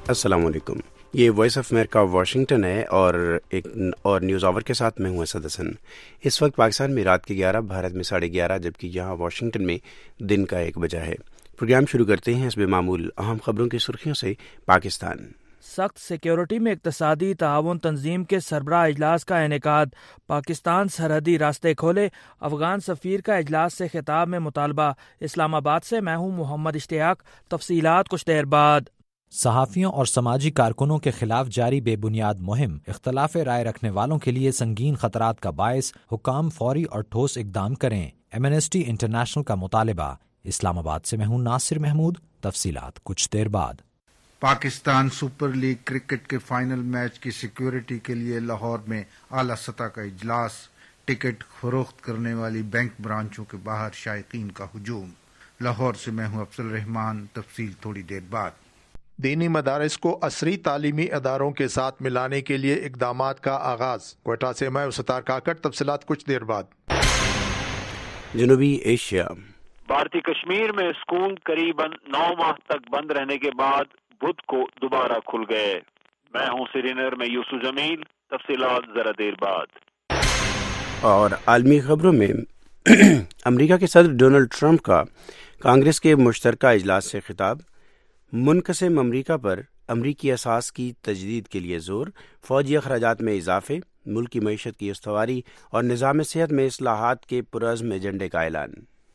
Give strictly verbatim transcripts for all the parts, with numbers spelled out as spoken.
السلام علیکم، یہ وائس آف امریکہ واشنگٹن ہے اور ایک اور نیوز آور کے ساتھ میں ہوں اسد حسن۔ اس وقت پاکستان میں رات کے گیارہ، بھارت میں ساڑھے گیارہ، جبکہ یہاں واشنگٹن میں دن کا ایک بجا ہے۔ پروگرام شروع کرتے ہیں حسب معمول اہم خبروں کی سرخیوں سے۔ پاکستان سخت سیکیورٹی میں اقتصادی تعاون تنظیم کے سربراہ اجلاس کا انعقاد، پاکستان سرحدی راستے کھولے، افغان سفیر کا اجلاس سے خطاب میں مطالبہ۔ اسلام آباد سے میں ہوں محمد اشتیاق، تفصیلات کچھ دیر بعد۔ صحافیوں اور سماجی کارکنوں کے خلاف جاری بے بنیاد مہم اختلاف رائے رکھنے والوں کے لیے سنگین خطرات کا باعث، حکام فوری اور ٹھوس اقدام کریں، ایمنسٹی انٹرنیشنل کا مطالبہ۔ اسلام آباد سے میں ہوں ناصر محمود، تفصیلات کچھ دیر بعد۔ پاکستان سپر لیگ کرکٹ کے فائنل میچ کی سیکیورٹی کے لیے لاہور میں اعلیٰ سطح کا اجلاس، ٹکٹ فروخت کرنے والی بینک برانچوں کے باہر شائقین کا ہجوم۔ لاہور سے میں ہوں افضل الرحمان، تفصیل تھوڑی دیر بعد۔ دینی مدارس کو عصری تعلیمی اداروں کے ساتھ ملانے کے لیے اقدامات کا آغاز۔ کوئٹہ سے میں ستار کاکڑ، تفصیلات کچھ دیر بعد۔ جنوبی ایشیا، بھارتی کشمیر میں اسکول قریباً نو ماہ تک بند رہنے کے بعد بدھ کو دوبارہ کھل گئے۔ میں ہوں سری نگر میں یوسف جمیل، تفصیلات ذرا دیر بعد۔ اور عالمی خبروں میں امریکہ کے صدر ڈونلڈ ٹرمپ کا کانگریس کے مشترکہ اجلاس سے خطاب، منقسم امریکہ پر امریکی اساس کی تجدید کے لیے زور، فوجی اخراجات میں اضافے، ملک کی معیشت کی استواری اور نظام صحت میں اصلاحات کے پرعزم ایجنڈے کا اعلان۔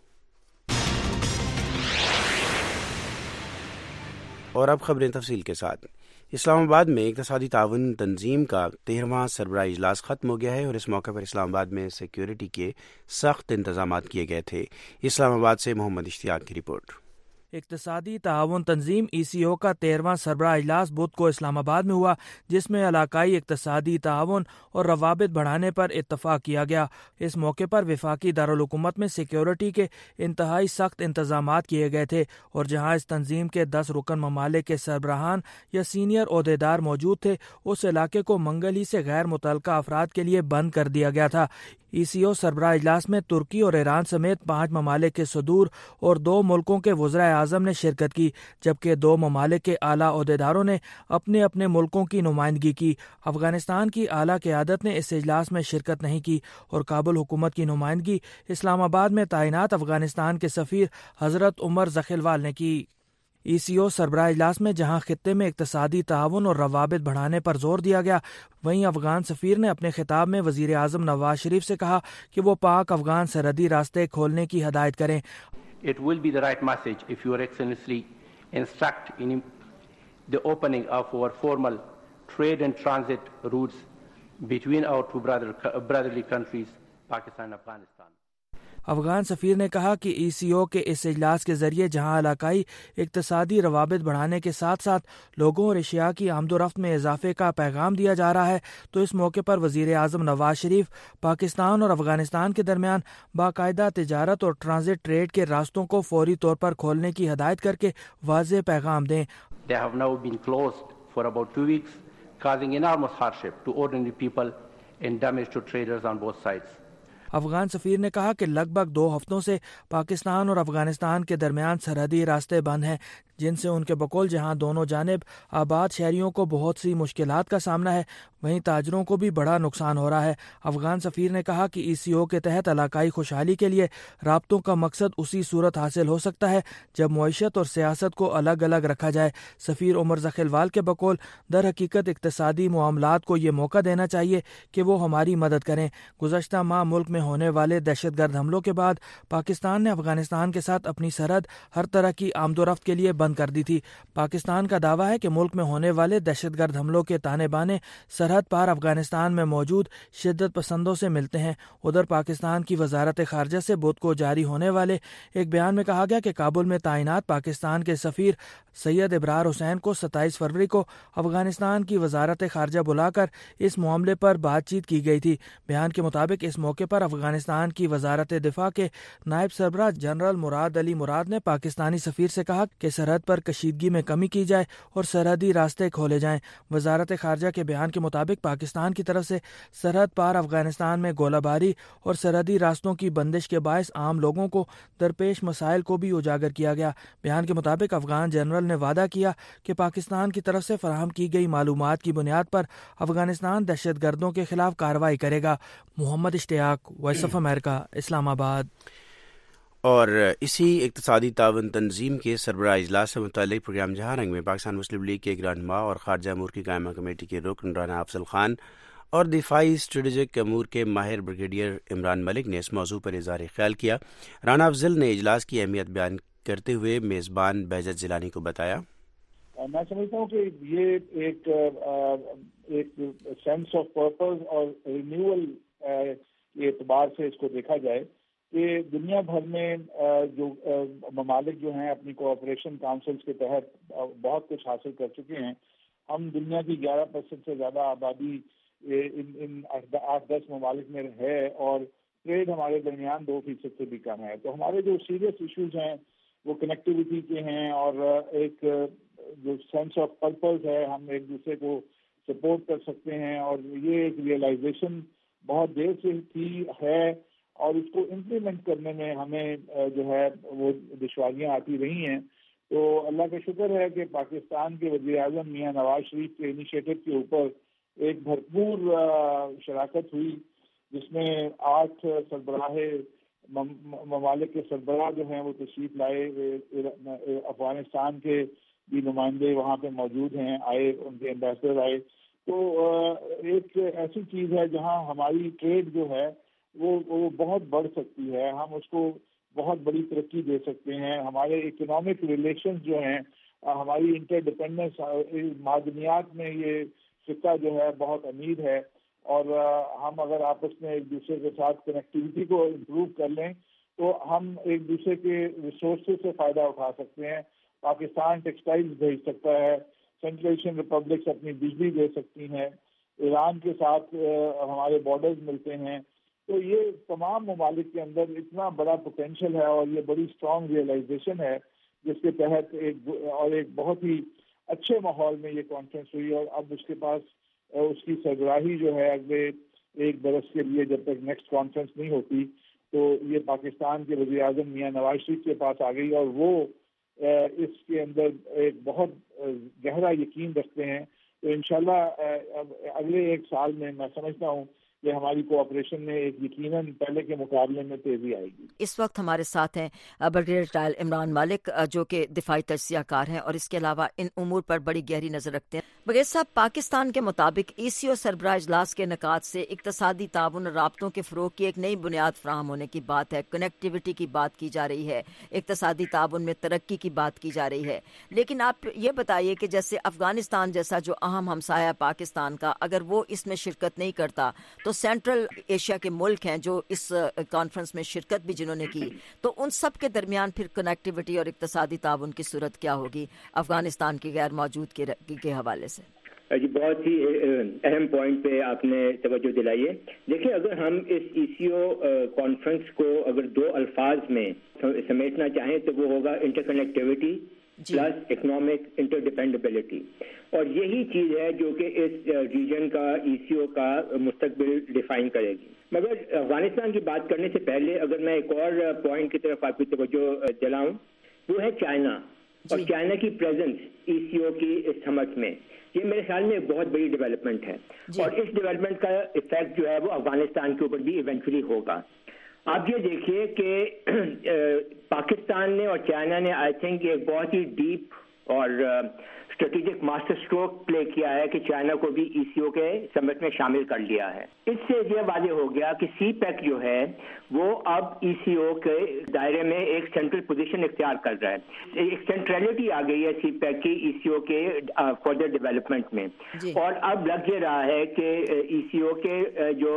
اور اب خبریں تفصیل کے ساتھ۔ اسلام آباد میں اقتصادی تعاون تنظیم کا تیرہواں سربراہ اجلاس ختم ہو گیا ہے اور اس موقع پر اسلام آباد میں سیکیورٹی کے سخت انتظامات کیے گئے تھے۔ اسلام آباد سے محمد اشتیاق کی رپورٹ۔ اقتصادی تعاون تنظیم ای سی او کا تیرہواں سربراہ اجلاس بدھ کو اسلام آباد میں ہوا، جس میں علاقائی اقتصادی تعاون اور روابط بڑھانے پر اتفاق کیا گیا۔ اس موقع پر وفاقی دارالحکومت میں سیکیورٹی کے انتہائی سخت انتظامات کیے گئے تھے، اور جہاں اس تنظیم کے دس رکن ممالک کے سربراہان یا سینئر عہدیدار موجود تھے، اس علاقے کو منگل ہی سے غیر متعلقہ افراد کے لیے بند کر دیا گیا تھا۔ ای سی او سربراہ اجلاس میں ترکی اور ایران سمیت پانچ ممالک کے صدور اور دو ملکوں کے وزرائے اعظم نے شرکت کی، جبکہ دو ممالک کے اعلیٰ عہدیداروں نے اپنے اپنے ملکوں کی نمائندگی کی۔ افغانستان کی اعلیٰ قیادت نے اس اجلاس میں شرکت نہیں کی اور کابل حکومت کی نمائندگی اسلام آباد میں تعینات افغانستان کے سفیر حضرت عمر ذخیروال نے کی۔ ای سی او سربراہ اجلاس میں جہاں خطے میں اقتصادی تعاون اور روابط بڑھانے پر زور دیا گیا، وہیں افغان سفیر نے اپنے خطاب میں وزیر اعظم نواز شریف سے کہا کہ وہ پاک افغان سرحدی راستے کھولنے کی ہدایت کریں۔ It will be the right message if Your Excellency instruct in the opening of our formal trade and transit routes between our two brother, brotherly countries, Pakistan and Afghanistan. Afghan سفیر نے کہا کہ ای سی او کے اس اجلاس کے ذریعے جہاں علاقائی اقتصادی روابط بڑھانے کے ساتھ ساتھ لوگوں اور اشیاء کی آمد و رفت میں اضافے کا پیغام دیا جا رہا ہے، تو اس موقع پر وزیر اعظم نواز شریف پاکستان اور افغانستان کے درمیان باقاعدہ تجارت اور ٹرانزٹ ٹریڈ کے راستوں کو فوری طور پر کھولنے کی ہدایت کر کے واضح پیغام دیں۔ They have now been closed for about two weeks, causing enormous hardship to ordinary people and damage to traders on both sides. Afghan سفیر نے کہا کہ لگ بھگ دو ہفتوں سے پاکستان اور افغانستان کے درمیان سرحدی راستے بند ہیں، جن سے ان کے بقول جہاں دونوں جانب آباد شہریوں کو بہت سی مشکلات کا سامنا ہے، وہیں تاجروں کو بھی بڑا نقصان ہو رہا ہے۔ افغان سفیر نے کہا کہ ای سی او کے تحت علاقائی خوشحالی کے لیے رابطوں کا مقصد اسی صورت حاصل ہو سکتا ہے جب معیشت اور سیاست کو الگ الگ رکھا جائے۔ سفیر عمر ذخیروال کے بقول در حقیقت اقتصادی معاملات کو یہ موقع دینا چاہیے کہ وہ ہماری مدد کریں۔ گزشتہ ماہ ملک میں ہونے والے دہشت گرد حملوں کے بعد پاکستان نے افغانستان کے ساتھ اپنی سرحد ہر طرح کی آمد و رفت کے لیے بند کر دی تھی۔ پاکستان کا دعویٰ ہے کہ ملک میں ہونے والے دہشت گرد حملوں کے تانے بانے سرحد پار افغانستان میں موجود شدت پسندوں سے ملتے ہیں۔ ادھر پاکستان کی وزارت خارجہ سے بدھ کو جاری ہونے والے ایک بیان میں کہا گیا کہ کابل میں تعینات پاکستان کے سفیر سید ابرار حسین کو ستائیس فروری کو افغانستان کی وزارت خارجہ بلا کر اس معاملے پر بات چیت کی گئی تھی۔ بیان کے مطابق اس موقع پر افغانستان کی وزارت دفاع کے نائب سربراہ جنرل مراد علی مراد نے پاکستانی سفیر سے کہا کہ سرحد پر کشیدگی میں کمی کی جائے اور سرحدی راستے کھولے جائیں۔ وزارت خارجہ کے بیان کے مطابق مطابق پاکستان کی طرف سے سرحد پار افغانستان میں گولہ باری اور سرحدی راستوں کی بندش کے باعث عام لوگوں کو درپیش مسائل کو بھی اجاگر کیا گیا۔ بیان کے مطابق افغان جنرل نے وعدہ کیا کہ پاکستان کی طرف سے فراہم کی گئی معلومات کی بنیاد پر افغانستان دہشت گردوں کے خلاف کارروائی کرے گا۔ محمد اشتیاق، voice of America, Islamabad. اور اسی اقتصادی تعاون تنظیم کے سربراہ اجلاس سے متعلق پروگرام جہاں رنگ میں پاکستان مسلم لیگ کے رہنما اور خارجہ امور کی قائمہ کمیٹی کے رکن رانا افضل خان اور دفاعی اسٹریٹجک امور کے ماہر بریگیڈیئر عمران ملک نے اس موضوع پر اظہار خیال کیا۔ رانا افضل نے اجلاس کی اہمیت بیان کرتے ہوئے میزبان بہجت جیلانی کو بتایا، میں سمجھتا ہوں کہ یہ ایک ایک سینس آف پرپز اور رینیول کے اعتبار سے اس کو دیکھا جائے کہ دنیا بھر میں جو ممالک جو ہیں اپنی کوآپریشن کاؤنسلز کے تحت بہت کچھ حاصل کر چکے ہیں۔ ہم دنیا کی گیارہ پرسنٹ سے زیادہ آبادی ان ان آٹھ دس ممالک میں ہے اور ٹریڈ ہمارے درمیان دو فیصد سے بھی کم ہے۔ تو ہمارے جو سیریس ایشوز ہیں وہ کنیکٹیوٹی کے ہیں اور ایک جو سینس آف پرپز ہے، ہم ایک دوسرے کو سپورٹ کر سکتے ہیں، اور یہ ایک ریئلائزیشن بہت دیر سے تھی ہے، اور اس کو امپلیمنٹ کرنے میں ہمیں جو ہے وہ دشواریاں آتی رہی ہیں۔ تو اللہ کا شکر ہے کہ پاکستان کے وزیر اعظم میاں نواز شریف کے انیشیٹو کے اوپر ایک بھرپور شراکت ہوئی، جس میں آٹھ سربراہ ممالک کے سربراہ جو ہیں وہ تشریف لائے، افغانستان کے بھی نمائندے وہاں پہ موجود ہیں، آئے، ان کے ایمبیسڈر آئے۔ تو ایک ایسی چیز ہے جہاں ہماری ٹریڈ جو ہے وہ وہ بہت بڑھ سکتی ہے، ہم اس کو بہت بڑی ترقی دے سکتے ہیں۔ ہمارے اکنامک ریلیشنز جو ہیں، ہماری انٹر ڈپینڈنس معدنیات میں یہ خطہ جو ہے بہت امیر ہے، اور ہم اگر آپس میں ایک دوسرے کے ساتھ کنیکٹیوٹی کو امپروو کر لیں تو ہم ایک دوسرے کے ریسورسز سے فائدہ اٹھا سکتے ہیں۔ پاکستان ٹیکسٹائلز بھیج سکتا ہے، سینٹرل ایشین ریپبلکس اپنی بجلی دے سکتی ہیں، ایران کے ساتھ ہمارے بارڈرز ملتے ہیں۔ تو یہ تمام ممالک کے اندر اتنا بڑا پوٹینشیل ہے اور یہ بڑی اسٹرانگ ریئلائزیشن ہے، جس کے تحت ایک اور ایک بہت ہی اچھے ماحول میں یہ کانفرنس ہوئی، اور اب اس کے پاس اس کی سربراہی جو ہے اگلے ایک برس کے لیے جب تک نیکسٹ کانفرنس نہیں ہوتی تو یہ پاکستان کے وزیر اعظم میاں نواز شریف کے پاس آ گئی، اور وہ اس کے اندر ایک بہت گہرا یقین رکھتے ہیں۔ تو انشاءاللہ اگلے ایک سال میں میں سمجھتا ہوں کہ ہماری کوآپریشن میں ایک یقیناً پہلے کے مقابلے میں تیزی آئے گی۔ اس وقت ہمارے ساتھ ہیں بریگیڈیئر جنرل عمران ملک، جو کہ دفاعی تجزیہ کار ہیں اور اس کے علاوہ ان امور پر بڑی گہری نظر رکھتے ہیں۔ بریگیڈیئر صاحب، پاکستان کے مطابق ای سی او سربراہ اجلاس کے انعقاد سے اقتصادی تعاون اور رابطوں کے فروغ کی ایک نئی بنیاد فراہم ہونے کی بات ہے، کنیکٹیوٹی کی بات کی جا رہی ہے، اقتصادی تعاون میں ترقی کی بات کی جا رہی ہے، لیکن آپ یہ بتائیے کہ جیسے افغانستان جیسا جو اہم ہمسایہ پاکستان کا، اگر وہ اس میں شرکت نہیں کرتا تو سینٹرل ایشیا کے ملک ہیں جو اس کانفرنس میں شرکت بھی جنہوں نے کی، تو ان سب کے درمیان پھر کنیکٹیوٹی اور اقتصادی تعاون کی صورت کیا ہوگی افغانستان کی غیر موجودگی کے حوالے سے؟ جی، بہت ہی اہم پوائنٹ پہ آپ نے توجہ دلائی ہے۔ دیکھیں، اگر ہم اس ای سی او کانفرنس کو اگر دو الفاظ میں سمیٹنا چاہیں تو وہ ہوگا interconnectivity plus economic interdependability, اور یہی چیز ہے جو کہ اس ریجن کا ای سی او کا مستقبل ڈیفائن کرے گی۔ مگر افغانستان کی بات کرنے سے پہلے اگر میں ایک اور پوائنٹ کی طرف آپ کی توجہ دلاؤں، وہ ہے چائنا اور چائنا کی پریزنس ای سی او کی اس سمٹ میں۔ یہ میرے خیال میں ایک بہت بڑی ڈیولپمنٹ ہے، اور اس ڈیولپمنٹ کا افیکٹ جو ہے وہ افغانستان کے اوپر بھی ایونچولی ہوگا۔ آپ یہ دیکھیے کہ پاکستان نے اور چائنا نے آئی تھنک ایک بہت ہی ڈیپ اور اسٹریٹجک ماسٹر اسٹروک پلے کیا ہے کہ چائنا کو بھی ای سی او کے سمٹ میں شامل کر لیا ہے۔ اس سے یہ واضح ہو گیا کہ سی پیک جو ہے وہ اب ای سی او کے دائرے میں ایک سینٹرل پوزیشن اختیار کر رہا ہے، ایک سینٹرلٹی آ گئی ہے سی پیک کی ای سی او کے فردر ڈیولپمنٹ میں، اور اب لگ یہ رہا ہے کہ ای سی او کے جو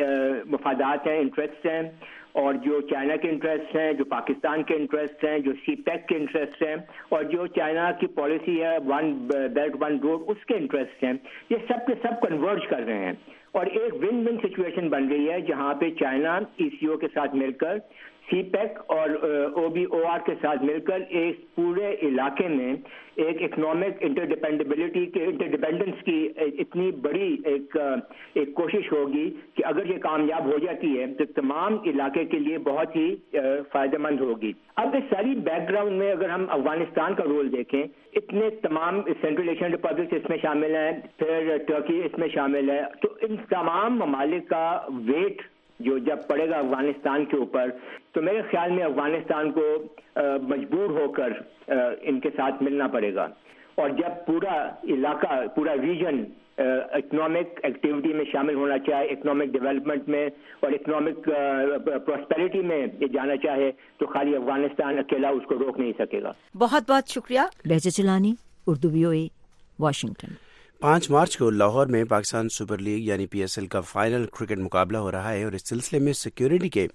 مفادات ہیں، انٹرسٹ ہیں، اور جو چائنا کے انٹرسٹ ہیں، جو پاکستان کے انٹرسٹ ہیں، جو سی پیک کے انٹرسٹ ہیں، اور جو چائنا کی پالیسی ہے ون بیلٹ ون روڈ، اس کے انٹرسٹ ہیں، یہ سب کے سب کنورج کر رہے ہیں، اور ایک ون ون سچویشن بن گئی ہے جہاں پہ چائنا ای سی او کے ساتھ مل کر سی پیک اور او بی او آر کے ساتھ مل کر ایک پورے علاقے میں ایک اکنامک انٹرڈیپینڈیبلٹی کے انٹرڈیپینڈنس کی اتنی بڑی ایک ایک کوشش ہوگی کہ اگر یہ کامیاب ہو جاتی ہے تو تمام علاقے کے لیے بہت ہی فائدہ مند ہوگی. اب اس ساری بیک گراؤنڈ میں اگر ہم افغانستان کا رول دیکھیں، اتنے تمام سینٹرل ایشین ریپبلکس اس میں شامل ہیں، پھر ٹرکی اس میں شامل ہے، تو ان تمام ممالک کا ویٹ جو جب پڑے گا افغانستان کے اوپر، تو میرے خیال میں افغانستان کو مجبور ہو کر ان کے ساتھ ملنا پڑے گا. اور جب پورا علاقہ، پورا ریجن اکنامک ایکٹیویٹی میں شامل ہونا چاہے، اکنامک ڈیولپمنٹ میں اور اکنامک پراسپیرٹی میں یہ جانا چاہے، تو خالی افغانستان اکیلا اس کو روک نہیں سکے گا. بہت بہت شکریہ. بہجت چلانی، Urdu V O A, Washington. پانچ مارچ کو لاہور میں پاکستان سپر لیگ یعنی پی ایس ایل کا فائنل کرکٹ مقابلہ ہو رہا ہے اور اس سلسلے میں سیکیورٹی کے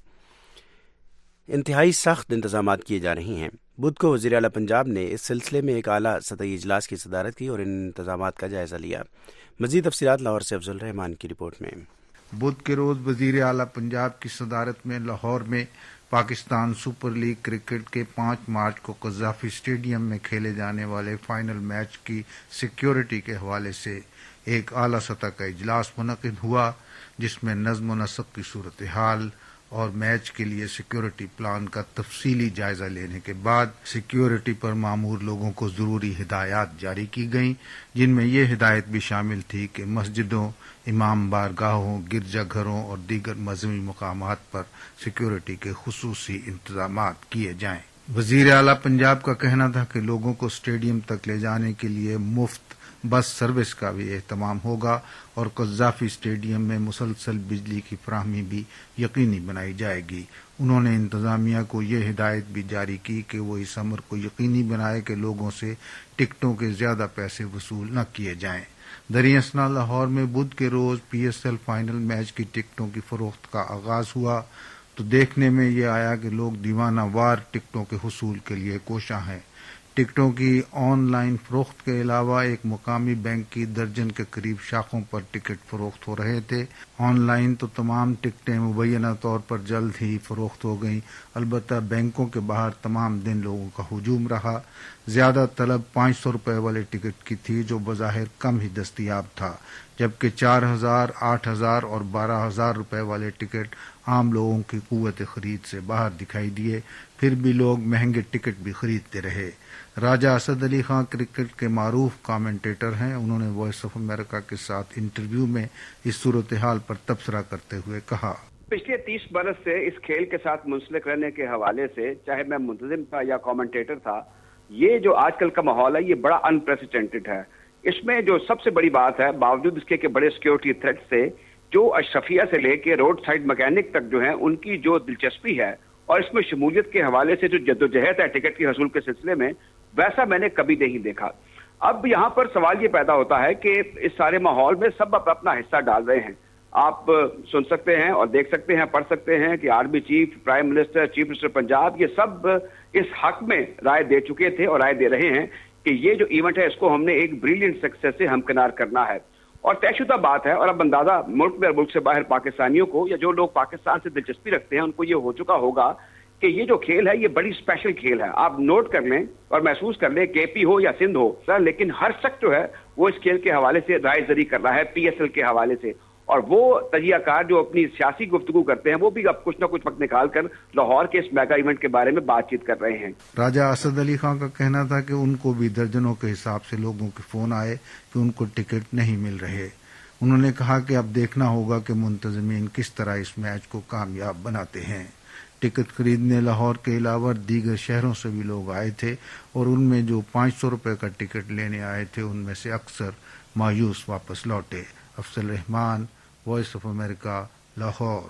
انتہائی سخت انتظامات کیے جا رہے ہیں. بدھ کو وزیر اعلیٰ پنجاب نے اس سلسلے میں ایک اعلیٰ سطحی اجلاس کی صدارت کی اور ان انتظامات کا جائزہ لیا. مزید تفصیلات لاہور سے افضل الرحمان کی رپورٹ میں. بدھ کے روز وزیر اعلیٰ پنجاب کی صدارت میں لاہور میں پاکستان سپر لیگ کرکٹ کے پانچ مارچ کو قذافی اسٹیڈیم میں کھیلے جانے والے فائنل میچ کی سیکیورٹی کے حوالے سے ایک اعلیٰ سطح کا اجلاس منعقد ہوا، جس میں نظم و نسق کی صورتحال اور میچ کے لیے سیکیورٹی پلان کا تفصیلی جائزہ لینے کے بعد سیکیورٹی پر مامور لوگوں کو ضروری ہدایات جاری کی گئیں، جن میں یہ ہدایت بھی شامل تھی کہ مسجدوں، امام بارگاہوں، گرجا گھروں اور دیگر مذہبی مقامات پر سیکیورٹی کے خصوصی انتظامات کیے جائیں. وزیر اعلیٰ پنجاب کا کہنا تھا کہ لوگوں کو اسٹیڈیم تک لے جانے کے لیے مفت بس سروس کا بھی اہتمام ہوگا اور قذافی اسٹیڈیم میں مسلسل بجلی کی فراہمی بھی یقینی بنائی جائے گی. انہوں نے انتظامیہ کو یہ ہدایت بھی جاری کی کہ وہ اس امر کو یقینی بنائے کہ لوگوں سے ٹکٹوں کے زیادہ پیسے وصول نہ کیے جائیں. دریں اثنا لاہور میں بدھ کے روز P S L final match کی ٹکٹوں کی فروخت کا آغاز ہوا تو دیکھنے میں یہ آیا کہ لوگ دیوانہ وار ٹکٹوں کے حصول کے لیے کوشاں ہیں. ٹکٹوں کی آن لائن فروخت کے علاوہ ایک مقامی بینک کی درجن کے قریب شاخوں پر ٹکٹ فروخت ہو رہے تھے. آن لائن تو تمام ٹکٹیں مبینہ طور پر جلد ہی فروخت ہو گئیں، البتہ بینکوں کے باہر تمام دن لوگوں کا ہجوم رہا. زیادہ طلب پانچ سو روپے والے ٹکٹ کی تھی جو بظاہر کم ہی دستیاب تھا، جبکہ چار ہزار، آٹھ ہزار اور بارہ ہزار روپے والے ٹکٹ عام لوگوں کی قوت خرید سے باہر دکھائی دیے. پھر بھی لوگ مہنگے ٹکٹ بھی خریدتے رہے. راجہ اسد علی خان کرکٹ کے معروف کامنٹیٹر ہیں. انہوں نے وائس آف امریکہ کے ساتھ انٹرویو میں اس صورتحال پر تبصرہ کرتے ہوئے کہا، پچھلے تیس برس سے اس کھیل کے ساتھ منسلک رہنے کے حوالے سے، چاہے میں منتظم تھا یا کامنٹیٹر تھا، یہ جو آج کل کا ماحول ہے یہ بڑا انپریسیڈنٹڈ ہے. اس میں جو سب سے بڑی بات ہے، باوجود اس کے کہ بڑے سیکیورٹی تھریٹ سے، جو اشرفیہ سے لے کے روڈ سائڈ مکینک تک جو ہیں ان کی جو دلچسپی ہے اور اس میں شمولیت کے حوالے سے جو جدوجہد ہے ٹکٹ کی حصول کے سلسلے میں، ویسا میں نے کبھی نہیں دیکھا. اب یہاں پر سوال یہ پیدا ہوتا ہے کہ اس سارے ماحول میں سب اپنا حصہ ڈال رہے ہیں. آپ سن سکتے ہیں اور دیکھ سکتے ہیں، پڑھ سکتے ہیں کہ army chief, prime minister, chief minister Punjab, یہ سب اس حق میں رائے دے چکے تھے اور رائے دے رہے ہیں کہ یہ جو ایونٹ ہے اس کو ہم نے ایک بریلینٹ سکسیس سے ہمکنار کرنا ہے. اور طے شدہ بات ہے، اور اب اندازہ ملک میں اور ملک سے باہر پاکستانیوں کو یا جو لوگ پاکستان سے دلچسپی رکھتے ہیں ان کو یہ ہو چکا ہوگا کہ یہ جو کھیل ہے یہ بڑی اسپیشل کھیل ہے. آپ نوٹ کر لیں اور محسوس کر لیں، کے پی ہو یا سندھ ہو سر، لیکن ہر شخص جو ہے وہ اس کھیل کے حوالے سے رائے زری کر رہا ہے پی ایس ایل کے حوالے سے. اور وہ تجزیہ کار جو اپنی سیاسی گفتگو کرتے ہیں وہ بھی اب کچھ نہ کچھ وقت نکال کر لاہور کے اس میگا ایونٹ کے بارے میں بات چیت کر رہے ہیں. راجہ اسد علی خان کا کہنا تھا کہ ان کو بھی درجنوں کے حساب سے لوگوں کے فون آئے کہ ان کو ٹکٹ نہیں مل رہے. انہوں نے کہا کہ اب دیکھنا ہوگا کہ منتظمین کس طرح اس میچ کو کامیاب بناتے ہیں. ٹکٹ خریدنے لاہور کے علاوہ دیگر شہروں سے بھی لوگ آئے تھے اور ان میں جو پانچ سو روپے کا ٹکٹ لینے آئے تھے ان میں سے اکثر مایوس واپس لوٹے. Afzal ur Rahman, voice of America, Lahore.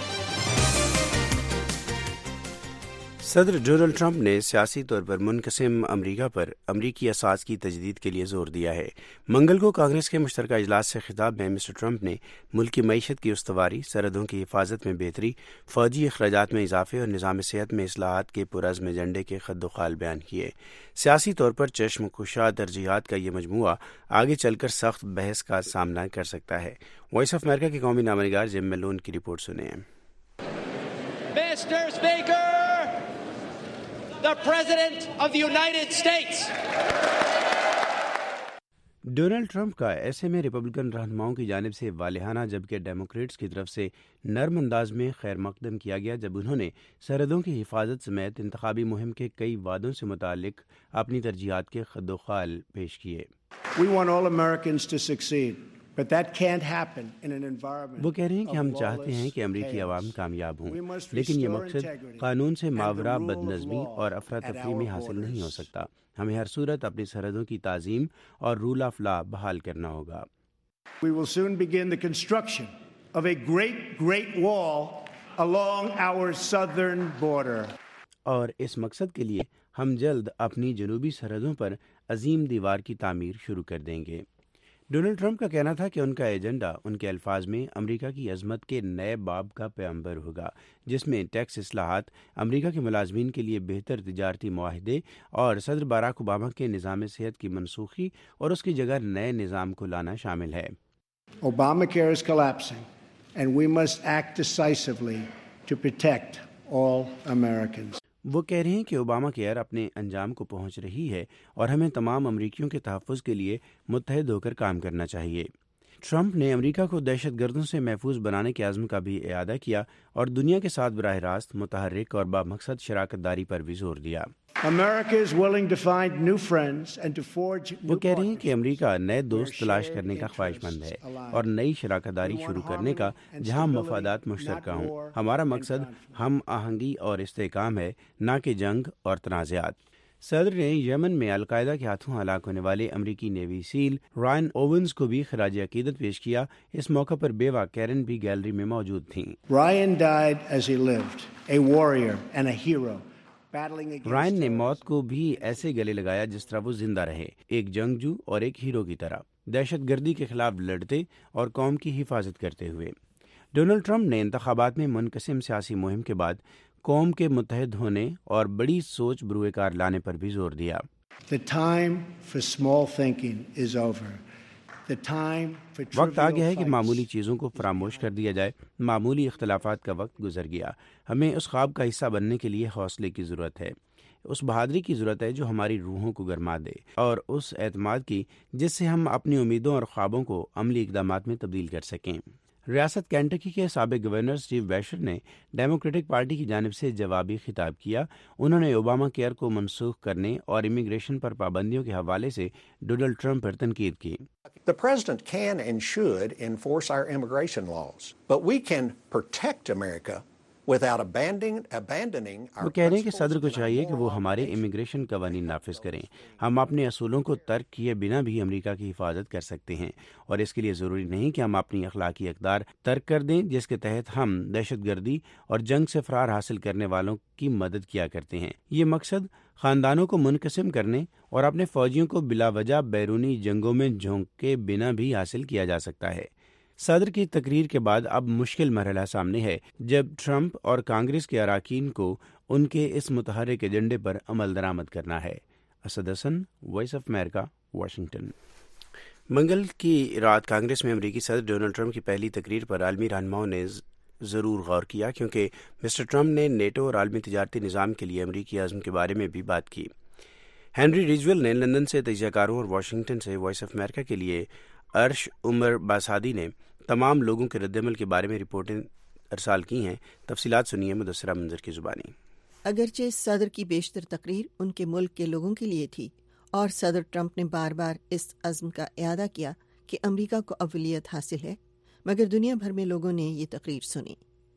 صدر ڈونلڈ ٹرمپ نے سیاسی طور پر منقسم امریکہ پر امریکی اساس کی تجدید کے لیے زور دیا ہے. منگل کو کانگریس کے مشترکہ اجلاس سے خطاب میں مسٹر ٹرمپ نے ملکی معیشت کی استواری، سرحدوں کی حفاظت میں بہتری، فوجی اخراجات میں اضافے اور نظام صحت میں اصلاحات کے پرعزم ایجنڈے کے خد و خال بیان کیے. سیاسی طور پر چشم کشا ترجیحات کا یہ مجموعہ آگے چل کر سخت بحث کا سامنا کر سکتا ہے. وائس آف امریکہ کے قومی نامہ نگار جم میلون کی رپورٹ سنیں. Mister Speaker, the President of the United States. Donald Trump کا ایسے میں ریپبلکن رہنماؤں کی جانب سے والہانہ جبکہ ڈیموکریٹس کی طرف سے نرم انداز میں خیر مقدم کیا گیا جب انہوں نے سرحدوں کی حفاظت سمیت انتخابی مہم کے کئی وعدوں سے متعلق اپنی ترجیحات کے خد و خال پیش کیے۔ وہ کہہ رہے ہیں کہ ہم چاہتے ہیں کہ امریکی عوام کامیاب ہوں، لیکن یہ مقصد قانون سے ماورا بد نظمی اور افراتفری میں حاصل نہیں ہو سکتا۔ ہمیں ہر صورت اپنی سرحدوں کی تعظیم اور رول آف لا بحال کرنا ہوگا۔ We will soon begin the construction of a great, great wall along our southern border. اور اس مقصد کے لیے ہم جلد اپنی جنوبی سرحدوں پر عظیم دیوار کی تعمیر شروع کر دیں گے۔ ڈونلڈ ٹرمپ کا کہنا تھا کہ ان کا ایجنڈا ان کے الفاظ میں امریکہ کی عظمت کے نئے باب کا پیغمبر ہوگا، جس میں ٹیکس اصلاحات، امریکہ کے ملازمین کے لیے بہتر تجارتی معاہدے اور صدر باراک اوباما کے نظام صحت کی منسوخی اور اس کی جگہ نئے نظام کو لانا شامل ہے۔ Obamacare is collapsing and we must act decisively to protect all Americans. وہ کہہ رہے ہیں کہ اوباما کیئر اپنے انجام کو پہنچ رہی ہے اور ہمیں تمام امریکیوں کے تحفظ کے لیے متحد ہو کر کام کرنا چاہیے۔ ٹرمپ نے امریکہ کو دہشت گردوں سے محفوظ بنانے کے عزم کا بھی اعادہ کیا اور دنیا کے ساتھ براہ راست متحرک اور بامقصد شراکت داری پر بھی زور دیا۔ وہ کہہ رہے ہیں کہ امریکہ نئے دوست تلاش کرنے کا خواہش مند ہے اور نئی شراکت داری شروع کرنے کا جہاں مفادات مشترکہ ہوں۔ ہمارا مقصد ہم آہنگی اور استحکام ہے، نہ کہ جنگ اور تنازعات۔ صدر نے یمن میں القاعدہ کے ہاتھوں ہلاک ہونے والے امریکی نیوی سیل رائن اوونز کو بھی خراج عقیدت پیش کیا۔ اس موقع پر بیوہ کیرن بھی گیلری میں موجود تھیں۔ رائن نے موت کو بھی ایسے گلے لگایا جس طرح وہ زندہ رہے، ایک جنگجو اور ایک ہیرو کی طرح، دہشت گردی کے خلاف لڑتے اور قوم کی حفاظت کرتے ہوئے۔ ڈونلڈ ٹرمپ نے انتخابات میں منقسم سیاسی مہم کے بعد قوم کے متحد ہونے اور بڑی سوچ بروئے کار لانے پر بھی زور دیا۔ وقت آ گیا ہے کہ معمولی چیزوں کو فراموش کر دیا جائے، معمولی اختلافات کا وقت گزر گیا۔ ہمیں اس خواب کا حصہ بننے کے لیے حوصلے کی ضرورت ہے، اس بہادری کی ضرورت ہے جو ہماری روحوں کو گرما دے، اور اس اعتماد کی جس سے ہم اپنی امیدوں اور خوابوں کو عملی اقدامات میں تبدیل کر سکیں۔ ریاست کینٹکی کے سابق گورنر اسٹیو ویشر نے ڈیموکریٹک پارٹی کی جانب سے جوابی خطاب کیا۔ انہوں نے اوباما کیئر کو منسوخ کرنے اور امیگریشن پر پابندیوں کے حوالے سے ڈونلڈ ٹرمپ پر تنقید کی۔ The president can and should enforce our immigration laws, but we can protect America without abandoning abandoning our وہ کہہ رہے ہیں کہ صدر کو چاہیے کہ وہ ہمارے امیگریشن قوانین نافذ کریں۔ ہم اپنے اصولوں کو ترک کیے بنا بھی امریکہ کی حفاظت کر سکتے ہیں، اور اس کے لیے ضروری نہیں کہ ہم اپنی اخلاقی اقدار ترک کر دیں جس کے تحت ہم دہشت گردی اور جنگ سے فرار حاصل کرنے والوں کی مدد کیا کرتے ہیں۔ یہ مقصد خاندانوں کو منقسم کرنے اور اپنے فوجیوں کو بلا وجہ بیرونی جنگوں میں جھونکے بنا بھی حاصل کیا جا سکتا ہے۔ صدر کی تقریر کے بعد اب مشکل مرحلہ سامنے ہے جب ٹرمپ اور کانگریس کے اراکین کو ان کے اس متحرک ایجنڈے پر عمل درآمد کرنا ہے۔ Asad Hasan, voice of America, Washington. منگل کی رات کانگریس میں امریکی صدر ڈونلڈ ٹرمپ کی پہلی تقریر پر عالمی رہنماؤں نے ضرور غور کیا، کیونکہ مسٹر ٹرمپ نے نیٹو اور عالمی تجارتی نظام کے لیے امریکی عزم کے بارے میں بھی بات کی۔ ہینری ریجول نے لندن سے تجزیہ کاروں اور واشنگٹن سے وائس آف امریکہ کے لیے ارش عمر باسادی نے تمام لوگوں کے رد عمل کے بارے میں رپورٹیں ارسال کی ہیں۔ تفصیلات سنیے مدثرہ منظر کی زبانی۔ اگرچہ صدر کی بیشتر تقریر ان کے ملک کے لوگوں کے لیے تھی اور صدر ٹرمپ نے بار بار اس عزم کا اعادہ کیا کہ امریکہ کو اولویت حاصل ہے، مگر دنیا بھر میں لوگوں نے یہ تقریر سنی۔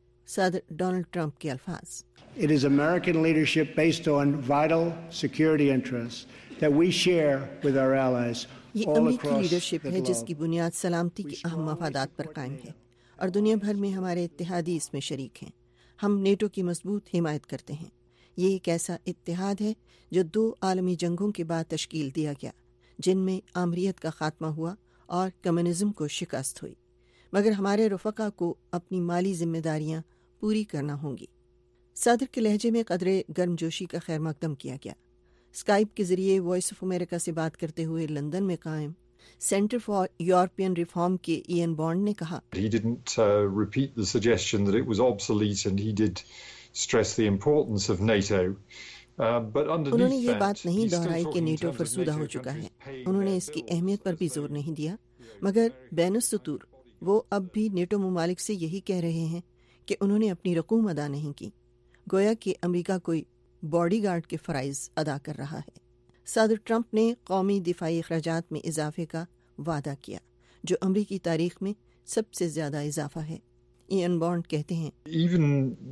صدر ڈونلڈ ٹرمپ کے الفاظ: It is American leadership based on vital security interests that we share with our allies. یہ امریکی لیڈرشپ ہے جس کی بنیاد سلامتی کے اہم مفادات پر قائم ہے، اور دنیا بھر میں ہمارے اتحادی اس میں شریک ہیں۔ ہم نیٹو کی مضبوط حمایت کرتے ہیں۔ یہ ایک ایسا اتحاد ہے جو دو عالمی جنگوں کے بعد تشکیل دیا گیا، جن میں آمریت کا خاتمہ ہوا اور کمیونزم کو شکست ہوئی، مگر ہمارے رفقا کو اپنی مالی ذمہ داریاں پوری کرنا ہوں گی۔ صدر کے لہجے میں قدرے گرم جوشی کا خیر مقدم کیا گیا۔ اسکائپ کے ذریعے وائس آف امریکہ سے بات کرتے ہوئے لندن میں قائم سینٹر فار یورپین ریفارم کے ایئن بانڈ نے کہا، He didn't uh, repeat the suggestion that it was obsolete and he did stress the importance of NATO. उन्होंने ये बात नहीं दोहराई कि नेटो फरसूदा हो चुका है। उन्होंने इसकी अहमियत पर भी जोर नहीं दिया, मगर बैनुस्सुतूर वो अब भी नेटो ममालिक से यही कह रहे हैं कि उन्होंने अपनी रकूम अदा नहीं की, गोया कि अमेरिका कोई बॉडीगार्ड के फ़राइज़ अदा कर रहा है। सदर ट्रंप ने कौमी दिफाई अखराजात में इजाफे का वादा किया, जो अमरीकी तारीख में सबसे ज़्यादा इजाफा है। इयन बॉन्ड कहते हैं, Even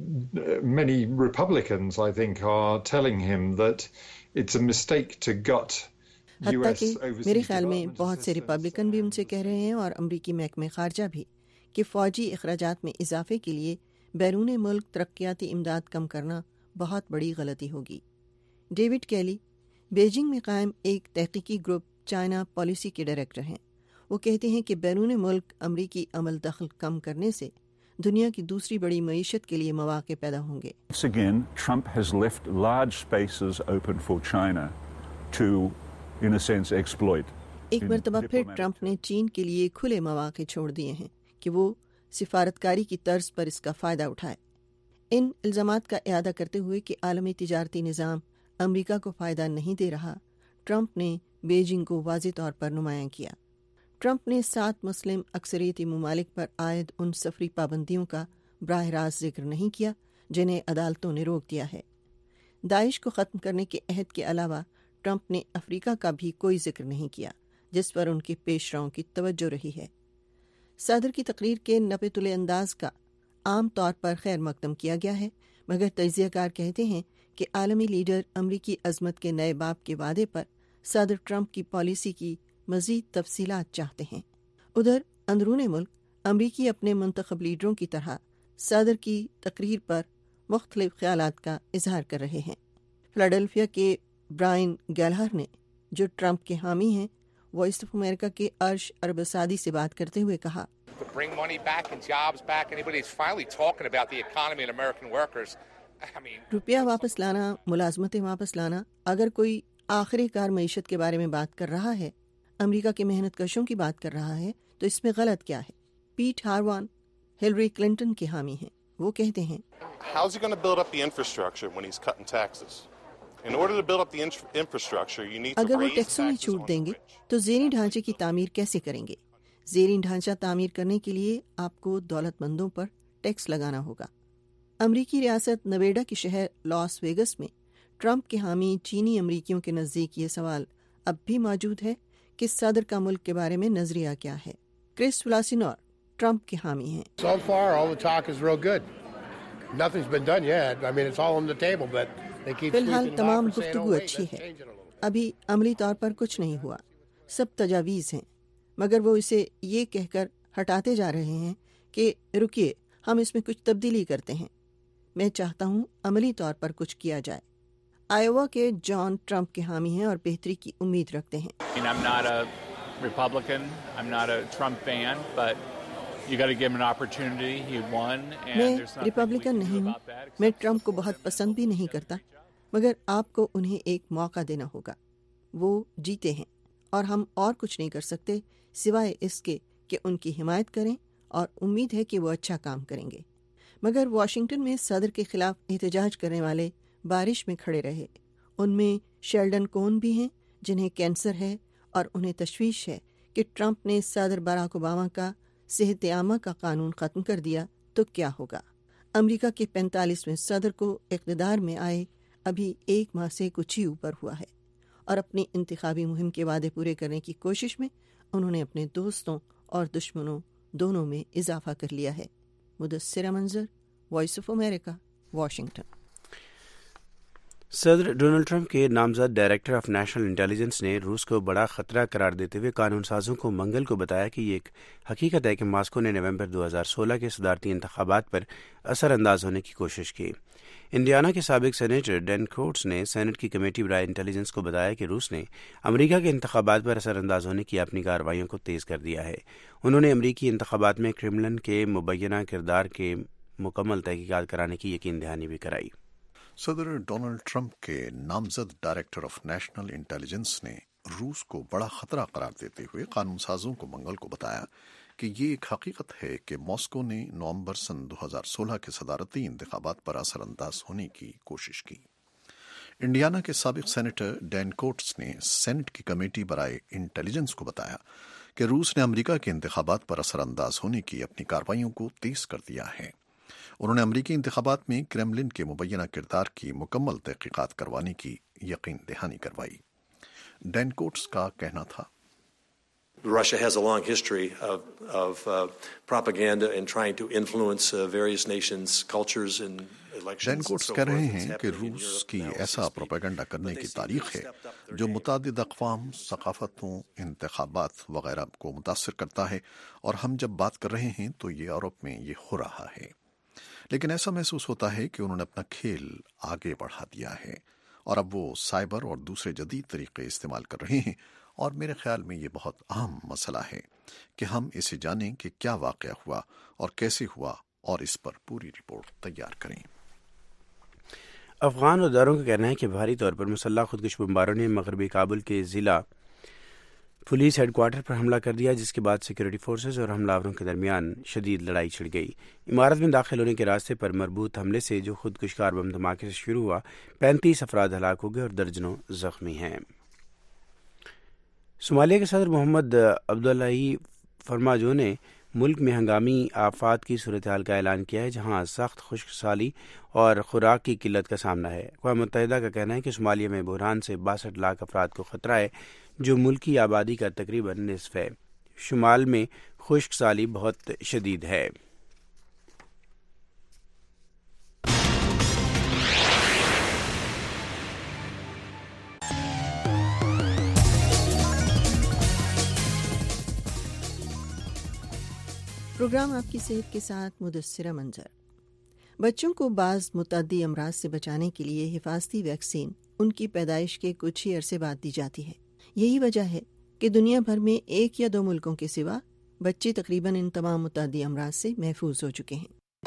many Republicans, I think, are telling him that it's a mistake to gut हत्ता कि मेरे ख्याल में बहुत से रिपब्लिकन भी उनसे कह रहे हैं और अमरीकी महकमे खारजा भी कि फ़ौजी अखराजात में इजाफे के लिए बैरून मुल्क तरक्याती इमदाद कम करना बहुत बड़ी गलती होगी। डेविड कैली बीजिंग में कायम एक तहकीकी ग्रुप चाइना पॉलिसी के डायरेक्टर हैं। वो कहते हैं कि बैरून मुल्क अमरीकी अमल दखल कम करने से दुनिया की दूसरी बड़ी मईशत के लिए मौके पैदा होंगे। Again, Trump has left large spaces open for China to, in a sense, exploit. एक मरतबा फिर ट्रंप ने चीन के लिए खुले मौके छोड़ दिए हैं कि वो सिफारतकारी की तर्ज पर इसका फ़ायदा उठाए। इन इल्ज़ामात का इयादा करते हुए कि आलमी तिजारती निज़ाम अमरीका को फ़ायदा नहीं दे रहा, ट्रंप ने बीजिंग को वाज़ेह तौर पर नुमायां किया। ट्रंप ने सात मुस्लिम अक्सरियती ममालिक पर आयद उन सफरी पाबंदियों का बराह रास्त जिक्र नहीं किया जिन्हें अदालतों ने रोक दिया है। दाइश को ख़त्म करने के अहद के अलावा ट्रंप ने अफ्रीका का भी कोई जिक्र नहीं किया, जिस पर उनके पेशराओं की तवज्जो रही है। सदर की तकरीर के नपे-तुले अंदाज का आम तौर पर खैर मकदम किया गया है, मगर तजियाकार कहते हैं कि आलमी लीडर अमरीकी अजमत के नए बाप के वादे पर सदर ट्रंप की पॉलिसी की मज़ीद तफसीलात चाहते हैं। उधर अंदरूनी मुल्क अमरीकी अपने मुंतखब लीडरों की तरह सदर की तकरीर पर मुख्तलिफ ख्यालात का इजहार कर रहे हैं। फिलाडेल्फिया के ब्रायन गैलहर ने, जो ट्रंप के हामी हैं, वॉइस ऑफ अमेरिका के अर्श अरबसादी से बात करते हुए कहा, रुपया वापस लाना, मुलाजमतें वापस लाना, अगर कोई आखिरी कार मईशत के बारे में बात कर रहा है, अमेरिका के मेहनत कशों की बात कर रहा है, तो इसमें गलत क्या है? पीट हार्वान हिलरी क्लिंटन के हामी हैं। वो कहते हैं, How's he going to build up the infrastructure when he's cutting taxes? In order to build up the infrastructure, you need to अगर वो raise टैक्सों में छूट देंगे तो ज़ेरी ढांचे की तामीर कैसे करेंगे? ज़ेरी ढांचा तामीर करने के लिए आपको दौलतमंदों पर टैक्स लगाना होगा। अमरीकी रियासत नवेडा के शहर लॉस वेगस में ट्रंप के हामी चीनी अमरीकियों के नज़दीक ये सवाल अब भी मौजूद है कि सदर का मुल्क के बारे में नजरिया क्या है। क्रिस व्लासिनोर ट्रंप के हामी हैं। So far, all the talk is real good. Nothing's been done yet. I mean, it's all on the table, but they keep फिलहाल तमाम गुफ्तगू अच्छी है, अभी अमली तौर पर कुछ नहीं हुआ, सब तजावीज़ हैं, मगर वो इसे ये कहकर हटाते जा रहे हैं कि रुकिए, हम इसमें कुछ तब्दीली करते हैं। मैं चाहता हूँ अमली तौर पर कुछ किया जाए। आयोवा के जॉन ट्रंप के हामी हैं और बेहतरी की उम्मीद रखते हैं। I'm not a Republican, I'm not a Trump fan, but you got to give him an opportunity. He won, and there's मैं रिपब्लिकन नहीं हूँ, मैं ट्रंप को बहुत पसंद भी नहीं करता, मगर आपको उन्हें एक मौका देना होगा। वो जीते हैं और हम और कुछ नहीं कर सकते सिवाय इसके कि उनकी हिमायत करें और उम्मीद है कि वो अच्छा काम करेंगे। मगर वाशिंगटन में सदर के खिलाफ एहतजाज करने वाले बारिश में खड़े रहे। उनमें शेल्डन कोन भी हैं जिन्हें कैंसर है और उन्हें तशवीश है कि ट्रंप ने सदर बराक ओबामा का सेहत आमा का कानून ख़त्म कर दिया तो क्या होगा। अमेरिका के पैंतालीसवें सदर को इक़्तिदार में आए अभी एक माह से कुछ ही ऊपर हुआ है और अपनी इंतखाबी मुहिम के वादे पूरे करने की कोशिश में उन्होंने अपने दोस्तों और दुश्मनों दोनों में इजाफा कर लिया है। Mudassira Manzar, voice of America, Washington. सदर डोनाल्ड ट्रंप के नामजद डायरेक्टर ऑफ नेशनल इंटेलिजेंस ने रूस को बड़ा खतरा करार देते हुए कानून साजों को मंगल को बताया कि ये एक हकीकत है कि मास्को ने नवंबर दो हज़ार सोलह के सदारती इंतखाबात पर असरअंदाज होने की कोशिश की। इंडियाना के साबिक सेनेटर डैन कोट्स ने सेनेट की कमेटी बराए इंटेलिजेंस को बताया कि रूस ने अमरीका के इंतखाबात पर असरअंदाज होने की अपनी कार्रवाइयों को तेज़ कर दिया है। उन्होंने अमरीकी इंतखाबात में क्रेमलिन के मुबैना किरदार के मुकम्मल तहकीकात कराने की यकीन दहानी भी कराई। सदर डोनाल्ड ट्रंप के नामजद डायरेक्टर ऑफ नेशनल इंटेलिजेंस ने रूस को बड़ा खतरा करार देते हुए कानून साजों को मंगल को बताया کہ یہ ایک حقیقت ہے کہ ماسکو نے نومبر سن دو ہزار سولہ کے صدارتی انتخابات پر اثر انداز ہونے کی کوشش کی۔ انڈیانا کے سابق سینیٹر ڈین کوٹس نے سینٹ کی کمیٹی برائے انٹیلیجنس کو بتایا کہ روس نے امریکہ کے انتخابات پر اثر انداز ہونے کی اپنی کارروائیوں کو تیز کر دیا ہے۔ انہوں نے امریکی انتخابات میں کرملن کے مبینہ کردار کی مکمل تحقیقات کروانے کی یقین دہانی کروائی۔ ڈین کوٹس کا کہنا تھا، Russia has a long history of, of uh, propaganda and trying to influence uh, various nations' cultures and elections. Dan Coats کہہ رہے ہیں کہ روس کی ایسا پروپیگنڈا کرنے کی تاریخ ہے جو متعدد اقوام، ثقافتوں، انتخابات وغیرہ کو متاثر کرتا ہے، اور ہم جب بات کر رہے ہیں تو یہ یورپ میں یہ ہو رہا ہے۔ لیکن ایسا محسوس ہوتا ہے کہ انہوں نے اپنا کھیل آگے بڑھا دیا ہے، اور اب وہ سائبر اور دوسرے جدید طریقے استعمال کر رہے ہیں، اور میرے خیال میں یہ بہت اہم مسئلہ ہے کہ ہم اسے جانیں کہ کیا واقعہ ہوا اور کیسے ہوا، اور اس پر پوری رپورٹ تیار کریں۔ افغان اداروں کا کہنا ہے کہ بھاری طور پر مسلح خودکش بمباروں نے مغربی کابل کے ضلع پولیس ہیڈ کوارٹر پر حملہ کر دیا، جس کے بعد سیکورٹی فورسز اور حملہ آوروں کے درمیان شدید لڑائی چھڑ گئی۔ عمارت میں داخل ہونے کے راستے پر مربوط حملے سے جو خودکش کار بم دھماکے سے شروع ہوا، پینتیس افراد ہلاک ہو گئے اور درجنوں زخمی ہیں۔ صومالیہ کے صدر محمد عبداللہ فرماجو نے ملک میں ہنگامی آفات کی صورتحال کا اعلان کیا ہے، جہاں سخت خشک سالی اور خوراک کی قلت کا سامنا ہے۔ اقوام متحدہ کا کہنا ہے کہ صومالیہ میں بحران سے باسٹھ لاکھ افراد کو خطرہ ہے، جو ملکی آبادی کا تقریباً نصف ہے۔ شمال میں خشک سالی بہت شدید ہے۔ پروگرام آپ کی صحت کے ساتھ مدثرہ منظر۔ بچوں کو بعض متعدی امراض سے بچانے کے لیے حفاظتی ویکسین ان کی پیدائش کے کچھ ہی عرصے بعد دی جاتی ہے۔ یہی وجہ ہے کہ دنیا بھر میں ایک یا دو ملکوں کے سوا بچے تقریباً ان تمام متعدی امراض سے محفوظ ہو چکے ہیں۔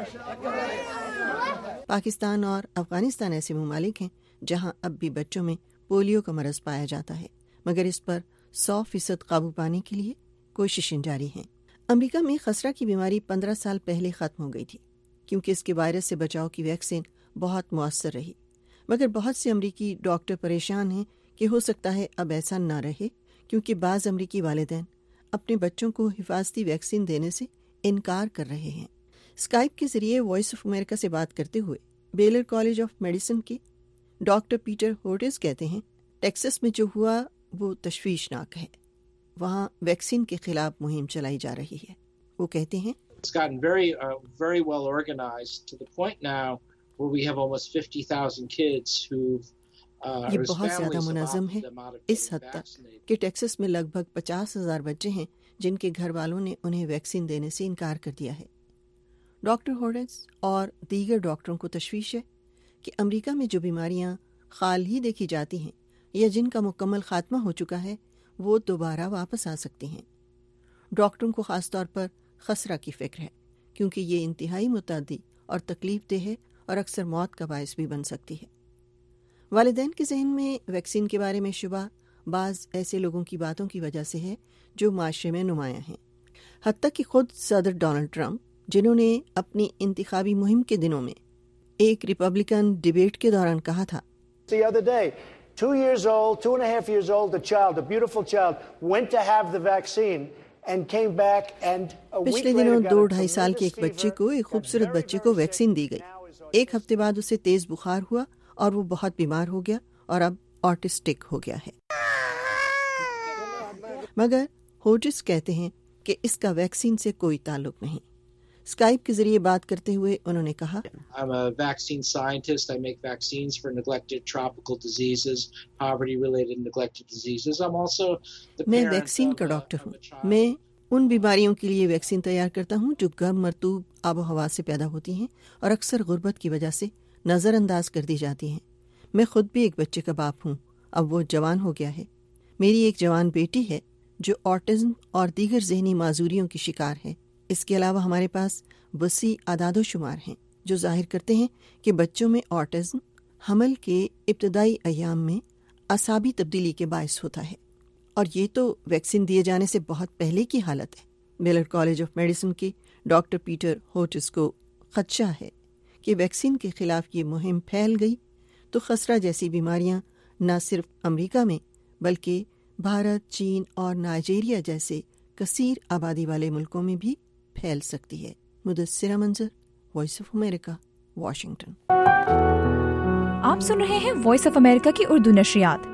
پاکستان اور افغانستان ایسے ممالک ہیں جہاں اب بھی بچوں میں پولیو کا مرض پایا جاتا ہے، مگر اس پر سو فیصد قابو پانے کے لیے کوششیں جاری ہیں۔ امریکہ میں خسرہ کی بیماری پندرہ سال پہلے ختم ہو گئی تھی، کیونکہ اس کے وائرس سے بچاؤ کی ویکسین بہت مؤثر رہی، مگر بہت سے امریکی ڈاکٹر پریشان ہیں کہ ہو سکتا ہے اب ایسا نہ رہے، کیونکہ بعض امریکی والدین اپنے بچوں کو حفاظتی ویکسین دینے سے انکار کر رہے ہیں۔ اسکائپ کے ذریعے وائس آف امریکہ سے بات کرتے ہوئے بیلر کالج آف میڈیسن کے ڈاکٹر پیٹر ہورٹز کہتے ہیں، ٹیکسس میں جو ہوا وہ تشویشناک ہے، وہاں ویکسین کے خلاف مہم چلائی جا رہی ہے۔ وہ کہتے ہیں، It's gotten very, uh, very well organized to the point now where we have almost fifty thousand kids who've uh, یہ بہت زیادہ منظم ہے، اس حد تک کہ ٹیکسس میں لگ بھگ پچاس ہزار بچے ہیں جن کے گھر والوں نے انہیں ویکسین دینے سے انکار کر دیا ہے۔ ڈاکٹر ہورڈز اور دیگر ڈاکٹروں کو تشویش ہے کہ امریکہ میں جو بیماریاں خال ہی دیکھی جاتی ہیں یا جن کا مکمل خاتمہ ہو چکا ہے، وہ دوبارہ واپس آ سکتی ہیں۔ ڈاکٹروں کو خاص طور پر خسرہ کی فکر ہے، کیونکہ یہ انتہائی متعدی اور تکلیف دہ ہے اور اکثر موت کا باعث بھی بن سکتی ہے۔ والدین کے ذہن میں ویکسین کے بارے میں شبہ بعض ایسے لوگوں کی باتوں کی وجہ سے ہے جو معاشرے میں نمایاں ہیں، حتیٰ کہ خود صدر ڈونلڈ ٹرمپ، جنہوں نے اپنی انتخابی مہم کے دنوں میں ایک ریپبلکن ڈیبیٹ کے دوران کہا تھا، The other day, two years old, two and a half years old, a child, a beautiful child, went to have the vaccine and came back and a week پچھلے later دنوں got do a ڈھائی سال کے ایک tremendous بچے fever. کو، ایک خوبصورت بچے کو ویکسین دی گئی۔ ایک ہفتے بعد اسے تیز بخار ہوا اور وہ بہت بیمار ہو گیا اور اب آٹسٹک ہو گیا ہے۔ مگر ہورٹز کہتے ہیں کہ اس کا ویکسین سے کوئی تعلق نہیں۔ اسکائپ کے ذریعے بات کرتے ہوئے انہوں نے کہا، I'm a vaccine scientist. I make vaccines for neglected tropical diseases, poverty-related neglected diseases. I'm also the میں parent ویکسین of کا a- ڈاکٹر ہوں۔ میں ان بیماریوں کے لیے ویکسین تیار کرتا ہوں جو گرم مرطوب آب و ہوا سے پیدا ہوتی ہیں اور اکثر غربت کی وجہ سے نظر انداز کر دی جاتی ہیں۔ میں خود بھی ایک بچے کا باپ ہوں، اب وہ جوان ہو گیا ہے۔ میری ایک جوان بیٹی ہے جو آٹزم اور دیگر ذہنی معذوریوں کی شکار ہے۔ اس کے علاوہ ہمارے پاس وسیع اعداد و شمار ہیں جو ظاہر کرتے ہیں کہ بچوں میں آٹزم حمل کے ابتدائی ایام میں اعصابی تبدیلی کے باعث ہوتا ہے، اور یہ تو ویکسین دیے جانے سے بہت پہلے کی حالت ہے۔ بیلر کالج آف میڈیسن کے ڈاکٹر پیٹر ہوٹس کو خدشہ ہے کہ ویکسین کے خلاف یہ مہم پھیل گئی تو خسرہ جیسی بیماریاں نہ صرف امریکہ میں بلکہ بھارت، چین اور نائجیریا جیسے کثیر آبادی والے ملکوں میں بھی پھیل سکتی ہے۔ مدثرہ Manzar, voice of America, Washington. آپ سن رہے ہیں وائس آف امریکہ کی اردو نشریات۔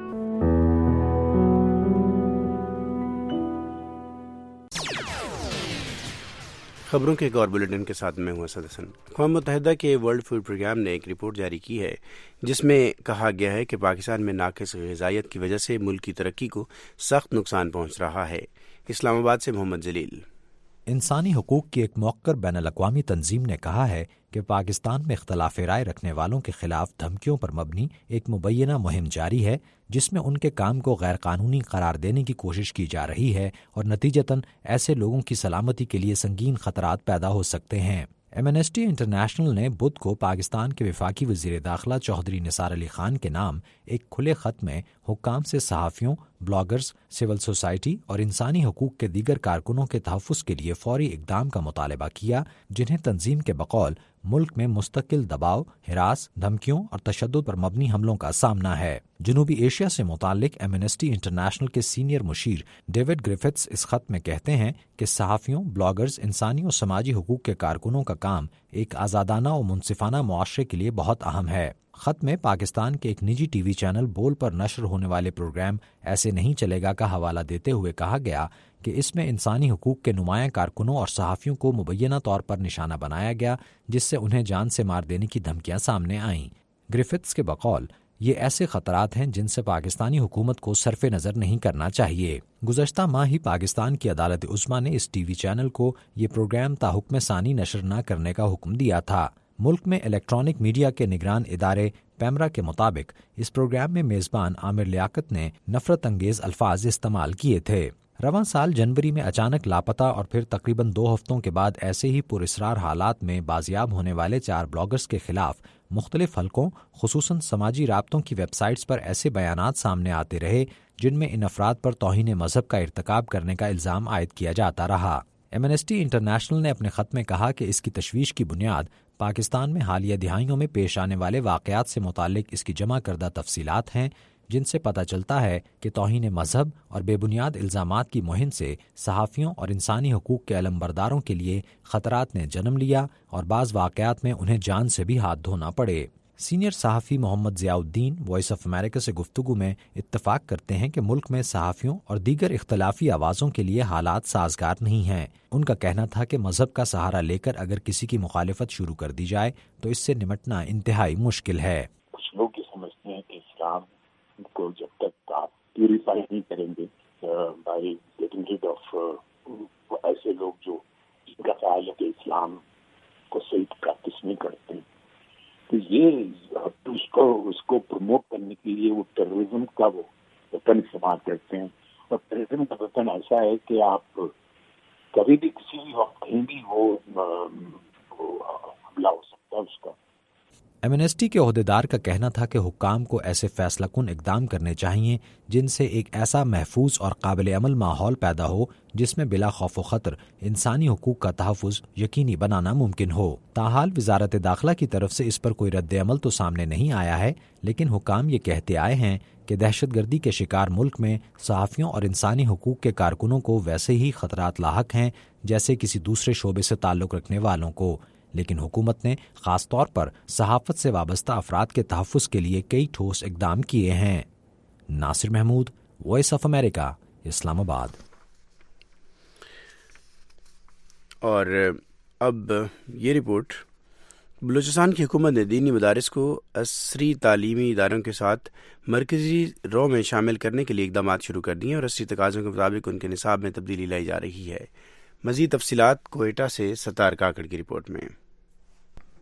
خبروں کے ایک اور بلیٹن کے ساتھ میں ہوں اسد حسن۔ اقوام متحدہ کے ورلڈ فوڈ پروگرام نے ایک رپورٹ جاری کی ہے جس میں کہا گیا ہے کہ پاکستان میں ناقص غذائیت کی وجہ سے ملک کی ترقی کو سخت نقصان پہنچ رہا ہے۔ اسلام آباد سے محمد جلیل۔ انسانی حقوق کی ایک موقر بین الاقوامی تنظیم نے کہا ہے کہ پاکستان میں اختلاف رائے رکھنے والوں کے خلاف دھمکیوں پر مبنی ایک مبینہ مہم جاری ہے جس میں ان کے کام کو غیر قانونی قرار دینے کی کوشش کی جا رہی ہے اور نتیجتاً ایسے لوگوں کی سلامتی کے لیے سنگین خطرات پیدا ہو سکتے ہیں۔ ایمنسٹی انٹرنیشنل نے بدھ کو پاکستان کے وفاقی وزیر داخلہ چودھری نثار علی خان کے نام ایک کھلے خط میں حکام سے صحافیوں، بلاگرز، سول سوسائٹی اور انسانی حقوق کے دیگر کارکنوں کے تحفظ کے لیے فوری اقدام کا مطالبہ کیا، جنہیں تنظیم کے بقول ملک میں مستقل دباؤ، ہراس، دھمکیوں اور تشدد پر مبنی حملوں کا سامنا ہے۔ جنوبی ایشیا سے متعلق ایمنسٹی انٹرنیشنل کے سینئر مشیر ڈیوڈ گریفٹس اس خط میں کہتے ہیں کہ صحافیوں، بلاگرز، انسانی اور سماجی حقوق کے کارکنوں کا کام ایک آزادانہ اور منصفانہ معاشرے کے لیے بہت اہم ہے۔ خط میں پاکستان کے ایک نجی ٹی وی چینل بول پر نشر ہونے والے پروگرام ایسے نہیں چلے گا کا حوالہ دیتے ہوئے کہا گیا کہ اس میں انسانی حقوق کے نمایاں کارکنوں اور صحافیوں کو مبینہ طور پر نشانہ بنایا گیا جس سے انہیں جان سے مار دینے کی دھمکیاں سامنے آئیں۔ گریفٹس کے بقول یہ ایسے خطرات ہیں جن سے پاکستانی حکومت کو صرف نظر نہیں کرنا چاہیے۔ گزشتہ ماہ ہی پاکستان کی عدالت عظمیٰ نے اس ٹی وی چینل کو یہ پروگرام تا حکم ثانی نشر نہ کرنے کا حکم دیا تھا۔ ملک میں الیکٹرانک میڈیا کے نگران ادارے پیمرا کے مطابق اس پروگرام میں میزبان عامر لیاقت نے نفرت انگیز الفاظ استعمال کیے تھے۔ رواں سال جنوری میں اچانک لاپتہ اور پھر تقریباً دو ہفتوں کے بعد ایسے ہی پراسرار حالات میں بازیاب ہونے والے چار بلاگرز کے خلاف مختلف حلقوں خصوصاً سماجی رابطوں کی ویب سائٹس پر ایسے بیانات سامنے آتے رہے جن میں ان افراد پر توہین مذہب کا ارتکاب کرنے کا الزام عائد کیا جاتا رہا۔ ایمنسٹی انٹرنیشنل نے اپنے خط میں کہا کہ اس کی تشویش کی بنیاد پاکستان میں حالیہ دہائیوں میں پیش آنے والے واقعات سے متعلق اس کی جمع کردہ تفصیلات ہیں، جن سے پتہ چلتا ہے کہ توہین مذہب اور بے بنیاد الزامات کی مہم سے صحافیوں اور انسانی حقوق کے علمبرداروں کے لیے خطرات نے جنم لیا اور بعض واقعات میں انہیں جان سے بھی ہاتھ دھونا پڑے۔ سینئر صحافی محمد ضیاء الدین وائس آف امریکہ سے گفتگو میں اتفاق کرتے ہیں کہ ملک میں صحافیوں اور دیگر اختلافی آوازوں کے لیے حالات سازگار نہیں ہیں۔ ان کا کہنا تھا کہ مذہب کا سہارا لے کر اگر کسی کی مخالفت شروع کر دی جائے تو اس سے نمٹنا انتہائی مشکل ہے۔ کچھ لوگ یہ سمجھتے ہیں کہ اسلام کو جب تک آپ پیوریفائی نہیں کریں گے بائی گیٹنگ ریڈ آف ایسے لوگ جو جن کا خیال ہے کہ اسلام کو صحیح پریکٹس نہیں کرتے، تو یہ اس کو اس کو پروموٹ کرنے کے لیے وہ ٹیررزم کا وہ وطن استعمال کرتے ہیں، اور ٹیررزم کا وطن ایسا ہے کہ آپ کبھی بھی کسی بھی وقت کہیں بھی وہ حملہ ہو سکتا ہے اس کا۔ ایمنسٹی کے عہدیدار کا کہنا تھا کہ حکام کو ایسے فیصلہ کن اقدام کرنے چاہیے جن سے ایک ایسا محفوظ اور قابل عمل ماحول پیدا ہو جس میں بلا خوف و خطر انسانی حقوق کا تحفظ یقینی بنانا ممکن ہو۔ تاحال وزارت داخلہ کی طرف سے اس پر کوئی رد عمل تو سامنے نہیں آیا ہے، لیکن حکام یہ کہتے آئے ہیں کہ دہشت گردی کے شکار ملک میں صحافیوں اور انسانی حقوق کے کارکنوں کو ویسے ہی خطرات لاحق ہیں جیسے کسی دوسرے شعبے سے تعلق رکھنے والوں کو، لیکن حکومت نے خاص طور پر صحافت سے وابستہ افراد کے تحفظ کے لیے کئی ٹھوس اقدام کیے ہیں۔ Nasir Mahmood, voice of America, Islamabad. اور اب یہ رپورٹ، بلوچستان کی حکومت نے دینی مدارس کو عصری تعلیمی اداروں کے ساتھ مرکزی رو میں شامل کرنے کے لیے اقدامات شروع کر دیے اور عصری تقاضوں کے مطابق ان کے نصاب میں تبدیلی لائی جا رہی ہے۔ مزید تفصیلات کوئٹہ سے ستار کاکڑ کی رپورٹ میں۔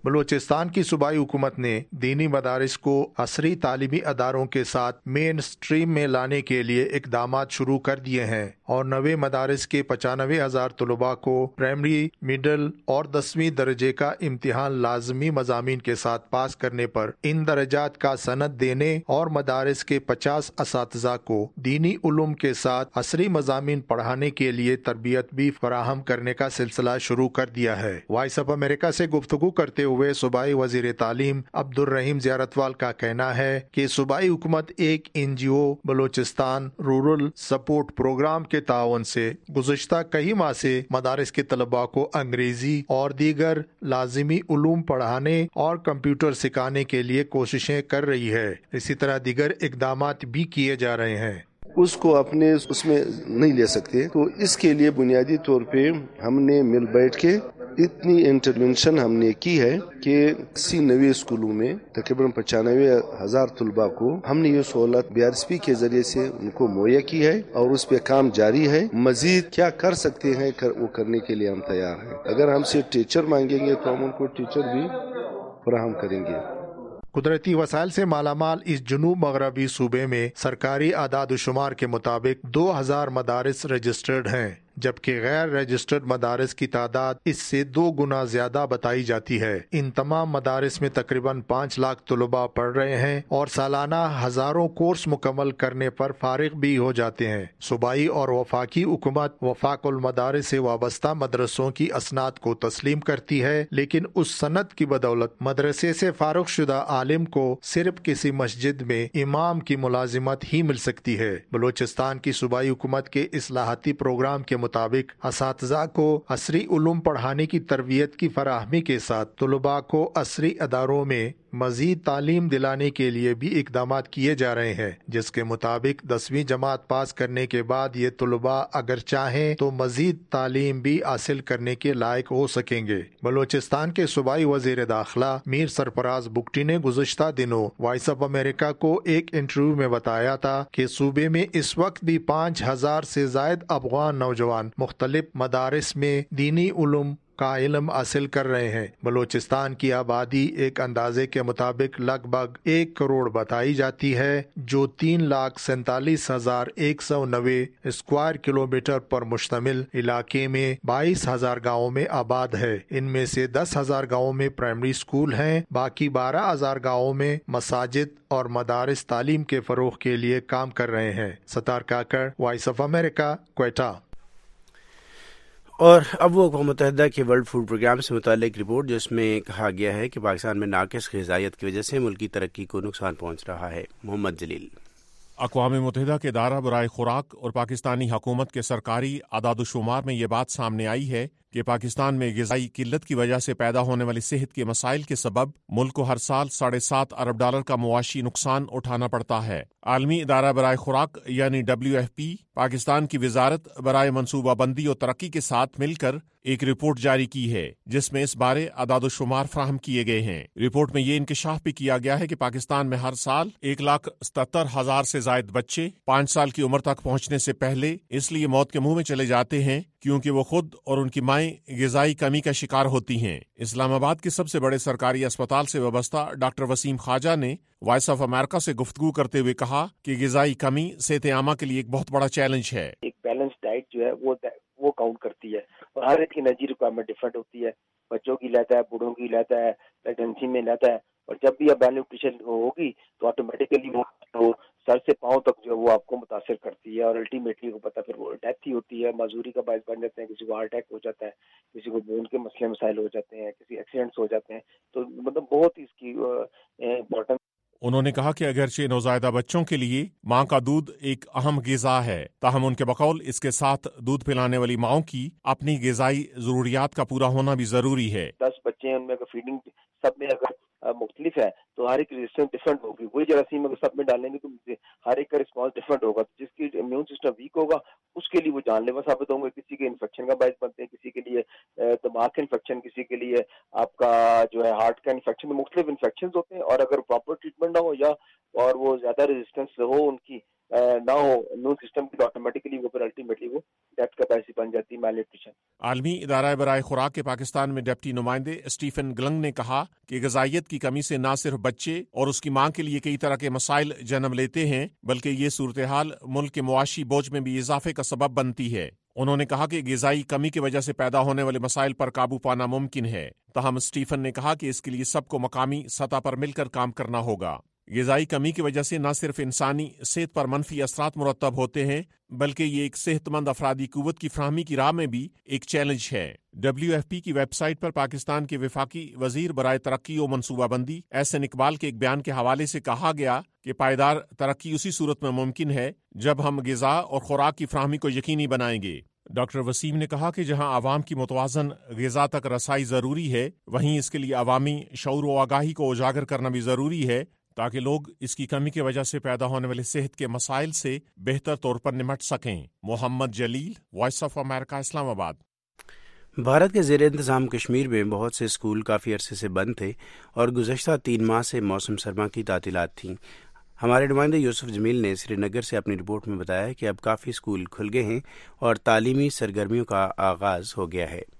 बलूचिस्तान की सूबाई हुकूमत ने दीनी मदारिस को असरी तालीमी अदारों के साथ मेन स्ट्रीम में लाने के लिए इकदाम शुरू कर दिए हैं और नवे मदारिस के पचानवे हजार तलबा को प्राइमरी, मिडल और दसवीं दर्जे का इम्तिहान लाजमी मजामीन के साथ पास करने पर इन दर्जात का सनद देने और मदारिस के पचास असातिज़ा को दीनी उलूम के साथ असरी मजामीन पढ़ाने के लिए तरबियत भी फराहम करने का सिलसिला शुरू कर दिया है। वॉइस ऑफ अमेरिका से गुफ्तगू करते हुए सूबाई वजीर तालीम अब्दुल रहीम ज़ियारतवाल का कहना है कि सूबाई हुकूमत एक N G O Balochistan rural support programme के ताउन से गुज़श्ता कई माह से मदारिस के तलबा को अंग्रेजी और दीगर लाजिमी उलूम पढ़ाने और कंप्यूटर सिखाने के लिए कोशिशें कर रही है। इसी तरह दीगर इकदामात भी किए जा रहे हैं। उसको अपने उसमें नहीं ले सकते, तो इसके लिए बुनियादी तौर पे हमने मिल बैठ के इतनी इंटरवेंशन हमने की है कि सी नवे स्कूलों में तकरीबन पचानवे हजार तलबा को हमने ये सहूलत बी आर एस पी के जरिए से उनको मुहैया की है और उस पर काम जारी है। मजीद क्या कर सकते हैं कर, वो करने के लिए हम तैयार हैं। अगर हमसे टीचर मांगेंगे तो हम उनको टीचर भी फराहम करेंगे। कुदरती वसाइल से मालामाल इस जुनूब मगरबी सूबे में सरकारी आदाद शुमार के मुताबिक दो हजार मदारिस रजिस्टर्ड हैं, जबकि गैर रजिस्टर्ड मदारिस की तादाद इससे दो गुना ज्यादा बताई जाती है। इन तमाम मदारिस में तकरीबन पाँच लाख तलबा पढ़ रहे हैं और सालाना हजारों कोर्स मुकम्मल करने पर फारिग भी हो जाते हैं। सूबाई और वफाकी हुकूमत वफाकुल मदारिस से वाबस्ता मदरसों की असनाद को तस्लीम करती है, लेकिन उस सनद की बदौलत मदरसे से फारुग शुदा आलिम को सिर्फ किसी मस्जिद में इमाम की मुलाजिमत ही मिल सकती है। बलूचिस्तान की सूबाई हुकूमत के इस्लाहाती प्रोग्राम के मुताबिक असातिज़ा को असरी उलूम पढ़ाने की तरबियत की फराहमी के साथ तलबा को असरी अदारों में मजीद तालीम दिलाने के लिए भी इकदाम किए जा रहे हैं, जिसके मुताबिक दसवीं जमात पास करने के बाद ये तलबा अगर चाहें तो मजीद तालीम भी हासिल करने के लायक हो सकेंगे। बलूचिस्तान के सूबाई वजीर दाखिला मीर सरफराज बुगटी ने गुज़श्ता दिनों वॉइस ऑफ अमेरिका को एक इंटरव्यू में बताया था कि सूबे में इस वक्त भी पाँच हजार से जायद अफगान नौजवान मुख्तलिफ मदारिस में दीनी उलूम का इल्म हासिल कर रहे हैं। बलूचिस्तान की आबादी एक अंदाजे के मुताबिक लगभग एक करोड़ बताई जाती है, जो तीन लाख सैतालीस हजार एक सौ नब्बे स्क्वायर किलोमीटर पर मुश्तमिल इलाके में बाईस हजार गाँव में आबाद है। इनमें से दस हजार गाँव में प्राइमरी स्कूल हैं, बाकी बारह हजार गाँव में मसाजिद और मदारिस तालीम के फरोग के लिए काम कर रहे हैं। Sattar Kakar, voice of America, Quetta. और अब वो अक़वाम मुत्तहिदा के वर्ल्ड फूड प्रोग्राम से मुतालिक रिपोर्ट, जिसमें कहा गया है कि पाकिस्तान में नाक़िस ग़िज़ाइयत की वजह से मुल्क की तरक्की को नुकसान पहुँच रहा है। मोहम्मद जलील। अक़वाम मुत्तहिदा के इदारा बराए खुराक और पाकिस्तानी हुकूमत के सरकारी आदाद-ओ-शुमार में ये बात सामने आई है कि पाकिस्तान में ग़िज़ाई किल्लत की वजह से पैदा होने वाली सेहत के मसाइल के सबब मुल्क को हर साल साढ़े सात अरब डॉलर का मुआशी नुकसान उठाना पड़ता है। आलमी इदारा बराए खुराक यानी डब्ल्यू एफ पी पाकिस्तान की वजारत बराए मनसूबाबंदी और तरक्की के साथ मिलकर एक रिपोर्ट जारी की है, जिसमें इस बारे आदाद-ओ-शुमार फ्राहम किए गए हैं। रिपोर्ट में ये इंकशाफ भी किया गया है कि पाकिस्तान में हर साल एक लाख सतर हजार से जायद बच्चे पाँच साल की उम्र तक पहुँचने से पहले इसलिए मौत के मुंह में चले जाते हैं क्योंकि वो खुद और उनकी माएँ ग़िज़ाई कमी का शिकार होती हैं। इस्लामाबाद के सबसे बड़े सरकारी अस्पताल से वाबस्ता डॉक्टर वसीम ख्वाजा ने वॉइस ऑफ अमेरिका से गुफ्तगू करते हुए कहा कि ग़िज़ाई कमी सेहत आमा के लिए एक बहुत बड़ा चैलेंज है। एक बैलेंस डाइट जो है वो वो काउंट करती है और हर एक की एनर्जी रिक्वायरमेंट डिफरेंट होती है। बच्चों की लेता है, बूढ़ों की लेता है, प्रेगनेंसी में लेता है, और जब भी आप न्यूट्रिशन होगी तो ऑटोमेटिकली वो तो सर से पाँव तक जो वो आपको मुतासर करती है और अल्टीमेटली को पता फिर वो डेथ ही होती है, मजदूरी का बायस बन जाते हैं, किसी को हार्ट अटैक हो जाता है, किसी को बोन के मसले मसाइल हो जाते हैं, किसी एक्सीडेंट्स हो जाते हैं। तो मतलब बहुत ही इसकी इम्पोर्टेंस। उन्होंने कहा कि अगरचे नौज़ायदा बच्चों के लिए माँ का दूध एक अहम ग़िज़ा है, ताहम उनके बकौल इसके साथ दूध पिलाने वाली माँओं की अपनी ग़िज़ाई ज़रूरियात का पूरा होना भी ज़रूरी है। दस बच्चे हैं, उनमें अगर फीडिंग सब में अगर मुख्तलिफ है तो हर एक रेजिस्टेंस डिफरेंट होगी। वही जरासीम अगर सब में डालेंगे तो हर एक का रिस्पॉन्स डिफरेंट होगा। तो जिसकी इम्यून सिस्टम वीक होगा उसके लिए वो जानलेवा साबित होंगे, किसी के इन्फेक्शन का बायस बनते हैं, किसी के लिए दिमाग का इन्फेक्शन, किसी के लिए आपका जो है हार्ट का इन्फेक्शन, मुख्तलिफ इन्फेक्शन होते हैं। और अगर प्रॉपर ट्रीटमेंट ना हो या और वो ज्यादा रेजिस्टेंस हो उनकी ना हो इम्यून सिस्टम की, ऑटोमेटिकली वो फिर अल्टीमेटली वो डेथ का बायस बन जाती है, malnutrition. عالمی ادارہ برائے خوراک کے پاکستان میں ڈپٹی نمائندے اسٹیفن گلنگ نے کہا کہ غذائیت کی کمی سے نہ صرف بچے اور اس کی ماں کے لیے کئی طرح کے مسائل جنم لیتے ہیں بلکہ یہ صورتحال ملک کے معاشی بوجھ میں بھی اضافے کا سبب بنتی ہے. انہوں نے کہا کہ غذائی کمی کی وجہ سے پیدا ہونے والے مسائل پر قابو پانا ممکن ہے. تاہم اسٹیفن نے کہا کہ اس کے لیے سب کو مقامی سطح پر مل کر کام کرنا ہوگا. غذائی کمی کی وجہ سے نہ صرف انسانی صحت پر منفی اثرات مرتب ہوتے ہیں بلکہ یہ ایک صحت مند افرادی قوت کی فراہمی کی راہ میں بھی ایک چیلنج ہے. ڈبلیو ایف پی کی ویب سائٹ پر پاکستان کے وفاقی وزیر برائے ترقی و منصوبہ بندی احسن اقبال کے ایک بیان کے حوالے سے کہا گیا کہ پائیدار ترقی اسی صورت میں ممکن ہے جب ہم غذا اور خوراک کی فراہمی کو یقینی بنائیں گے. ڈاکٹر وسیم نے کہا کہ جہاں عوام کی متوازن غذا تک رسائی ضروری ہے وہیں اس کے لیے عوامی شعور و آگاہی کو اجاگر کرنا بھی ضروری ہے تاکہ لوگ اس کی کمی کی وجہ سے پیدا ہونے والے صحت کے مسائل سے بہتر طور پر نمٹ سکیں. محمد جلیل، وائس آف امریکہ، اسلام آباد. بھارت کے زیر انتظام کشمیر میں بہت سے اسکول کافی عرصے سے بند تھے اور گزشتہ تین ماہ سے موسم سرما کی تعطیلات تھیں. ہمارے نمائندے یوسف جمیل نے سری نگر سے اپنی رپورٹ میں بتایا کہ اب کافی اسکول کھل گئے ہیں اور تعلیمی سرگرمیوں کا آغاز ہو گیا ہے.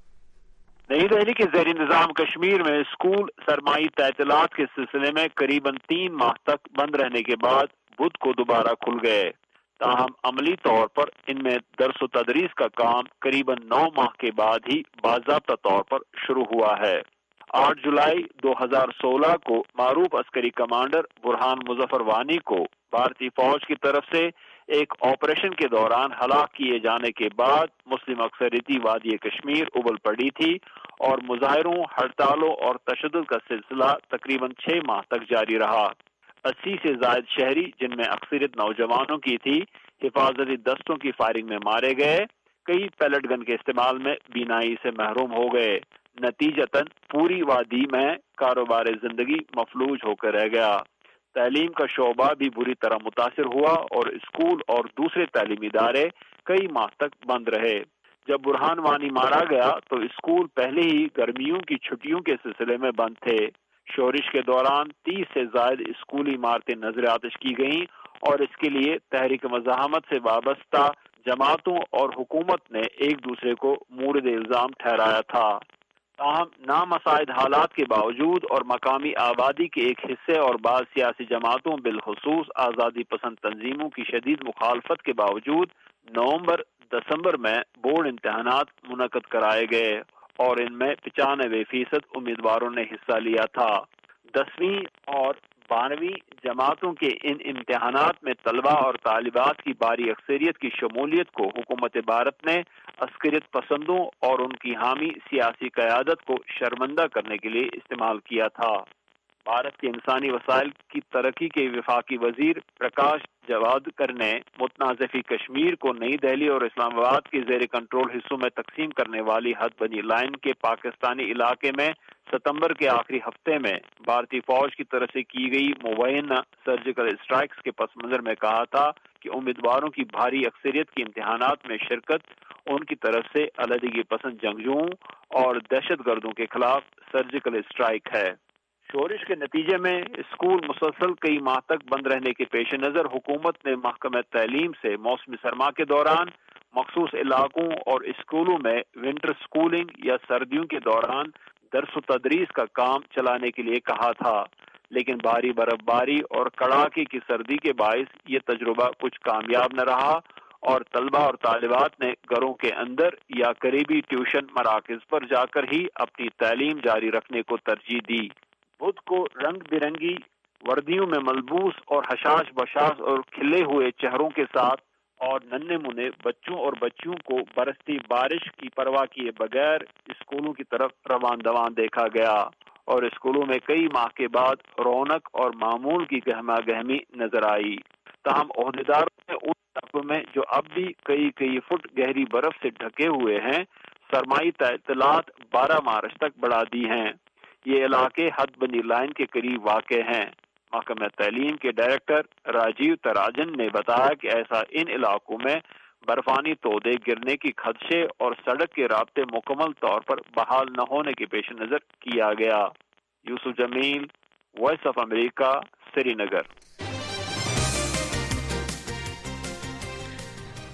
نئی دہلی کے زیر انتظام کشمیر میں اسکول سرمائی تعطیلات کے سلسلے میں قریباً تین ماہ تک بند رہنے کے بعد بدھ کو دوبارہ کھل گئے. تاہم عملی طور پر ان میں درس و تدریس کا کام قریباً نو ماہ کے بعد ہی باضابطہ طور پر شروع ہوا ہے. آٹھ جولائی دو ہزار سولہ کو معروف عسکری کمانڈر برہان مظفر وانی کو بھارتی فوج کی طرف سے ایک آپریشن کے دوران ہلاک کیے جانے کے بعد مسلم اکثریتی وادی کشمیر ابل پڑی تھی اور مظاہروں، ہڑتالوں اور تشدد کا سلسلہ تقریباً چھ ماہ تک جاری رہا. اسی سے زائد شہری جن میں اکثریت نوجوانوں کی تھی حفاظتی دستوں کی فائرنگ میں مارے گئے. کئی پیلٹ گن کے استعمال میں بینائی سے محروم ہو گئے. نتیجتاً پوری وادی میں کاروبار زندگی مفلوج ہو کر رہ گیا. تعلیم کا شعبہ بھی بری طرح متاثر ہوا اور اسکول اور دوسرے تعلیمی ادارے کئی ماہ تک بند رہے. جب برہان وانی مارا گیا تو اسکول پہلے ہی گرمیوں کی چھٹیوں کے سلسلے میں بند تھے. شورش کے دوران تیس سے زائد اسکولی عمارتیں نظر آتش کی گئیں اور اس کے لیے تحریک مزاحمت سے وابستہ جماعتوں اور حکومت نے ایک دوسرے کو مورد الزام ٹھہرایا تھا. تاہم نامساعد حالات کے باوجود اور مقامی آبادی کے ایک حصے اور بعض سیاسی جماعتوں بالخصوص آزادی پسند تنظیموں کی شدید مخالفت کے باوجود نومبر دسمبر میں بورڈ امتحانات منعقد کرائے گئے اور ان میں پچانوے فیصد امیدواروں نے حصہ لیا تھا. دسویں اور بارہویں جماعتوں کے ان امتحانات میں طلبہ اور طالبات کی باری اکثریت کی شمولیت کو حکومت بھارت نے عسکریت پسندوں اور ان کی حامی سیاسی قیادت کو شرمندہ کرنے کے لیے استعمال کیا تھا. بھارت کے انسانی وسائل کی ترقی کے وفاقی وزیر پرکاش جواڈیکر نے متنازع کشمیر کو نئی دہلی اور اسلام آباد کے زیر کنٹرول حصوں میں تقسیم کرنے والی حد بنی لائن کے پاکستانی علاقے میں ستمبر کے آخری ہفتے میں بھارتی فوج کی طرف سے کی گئی مبینہ سرجیکل اسٹرائکس کے پس منظر میں کہا تھا کہ امیدواروں کی بھاری اکثریت کی امتحانات میں شرکت ان کی طرف سے علیحدگی پسند جنگجوؤں اور دہشت گردوں کے خلاف سرجیکل اسٹرائک ہے. شورش کے نتیجے میں اسکول مسلسل کئی ماہ تک بند رہنے کے پیش نظر حکومت نے محکمہ تعلیم سے موسم سرما کے دوران مخصوص علاقوں اور اسکولوں میں ونٹر سکولنگ یا سردیوں کے دوران درس و تدریس کا کام چلانے کے لیے کہا تھا. لیکن بھاری برف باری اور کڑاکے کی سردی کے باعث یہ تجربہ کچھ کامیاب نہ رہا اور طلبہ اور طالبات نے گھروں کے اندر یا قریبی ٹیوشن مراکز پر جا کر ہی اپنی تعلیم جاری رکھنے کو ترجیح دی. بدھ کو رنگ برنگی وردیوں میں ملبوس اور حشاش بشاش اور کھلے ہوئے چہروں کے ساتھ اور ننھے منے بچوں اور بچیوں کو برستی بارش کی پرواہ کیے بغیر اسکولوں کی طرف روان دوان دیکھا گیا اور اسکولوں میں کئی ماہ کے بعد رونق اور معمول کی گہما گہمی نظر آئی. تاہم عہدیداروں نے ان علاقوں میں جو اب بھی کئی کئی فٹ گہری برف سے ڈھکے ہوئے ہیں سرمائی تعطیلات بارہ مارچ تک بڑھا دی ہیں. یہ علاقے حد بندی لائن کے قریب واقع ہیں. محکمہ تعلیم کے ڈائریکٹر راجیو تراجن نے بتایا کہ ایسا ان علاقوں میں برفانی تودے گرنے کی خدشے اور سڑک کے رابطے مکمل طور پر بحال نہ ہونے کے پیش نظر کیا گیا. Yousuf Jameel, voice of America, Srinagar.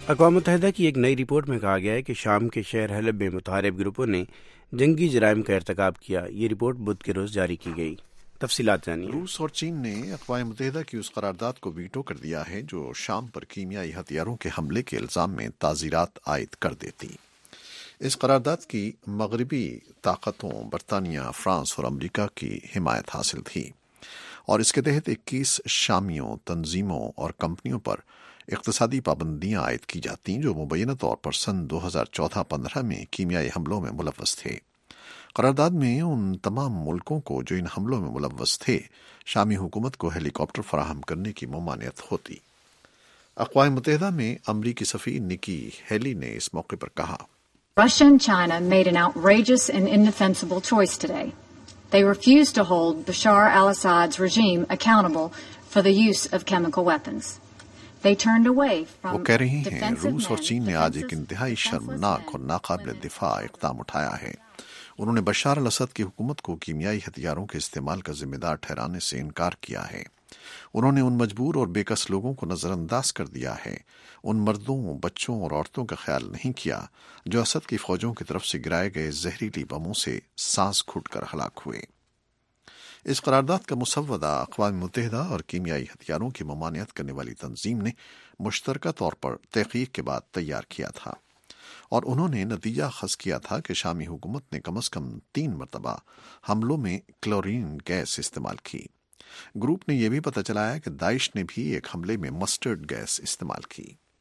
اقوام متحدہ کی ایک نئی رپورٹ میں کہا گیا ہے کہ شام کے شہر حلب میں متحارب گروپوں نے جنگی جرائم کا ارتکاب کیا. یہ رپورٹ بدھ کے روز جاری کی گئی. تفصیلات جانیے. روس اور چین نے اقوام متحدہ کی اس قرارداد کو ویٹو کر دیا ہے جو شام پر کیمیائی ہتھیاروں کے حملے کے الزام میں تعزیرات عائد کر دیتی. اس قرارداد کی مغربی طاقتوں برطانیہ، فرانس اور امریکہ کی حمایت حاصل تھی اور اس کے تحت اکیس شامیوں، تنظیموں اور کمپنیوں پر اقتصادی پابندیاں عائد کی جاتی جو مبینہ طور پر سن دو ہزار چودہ پندرہ میں کیمیائی حملوں میں ملوث تھے. قرارداد میں ان تمام ملکوں کو جو ان حملوں میں ملوث تھے شامی حکومت کو ہیلی کاپٹر فراہم کرنے کی ممانعت ہوتی. اقوام متحدہ میں امریکی سفیر نکی ہیلی نے اس موقع پر کہا، Russia and China made an outrageous and indefensible choice today. They refused to hold Bashar al-Assad's regime accountable for the use of chemical weapons. They turned away from وہ کہہ رہی ہیں defensive روس اور men, چین نے آج ایک defensive- انتہائی defenseless شرمناک men. اور ناقابل دفاع اقدام اٹھایا ہے. انہوں نے بشار الاسد کی حکومت کو کیمیائی ہتھیاروں کے استعمال کا ذمہ دار ٹھہرانے سے انکار کیا ہے. انہوں نے ان مجبور اور بے کس لوگوں کو نظر انداز کر دیا ہے، ان مردوں، بچوں اور عورتوں کا خیال نہیں کیا جو اسد کی فوجوں کی طرف سے گرائے گئے زہریلی بموں سے سانس گھٹ کر ہلاک ہوئے. اس قرارداد کا مسودہ اقوام متحدہ اور کیمیائی ہتھیاروں کی ممانعت کرنے والی تنظیم نے مشترکہ طور پر تحقیق کے بعد تیار کیا تھا اور انہوں نے نتیجہ اخذ کیا تھا کہ شامی حکومت نے کم از کم تین مرتبہ حملوں میں کلورین گیس استعمال کی. گروپ نے یہ بھی پتہ چلایا کہ داعش نے بھی ایک حملے میں مسٹرڈ گیس استعمال کی.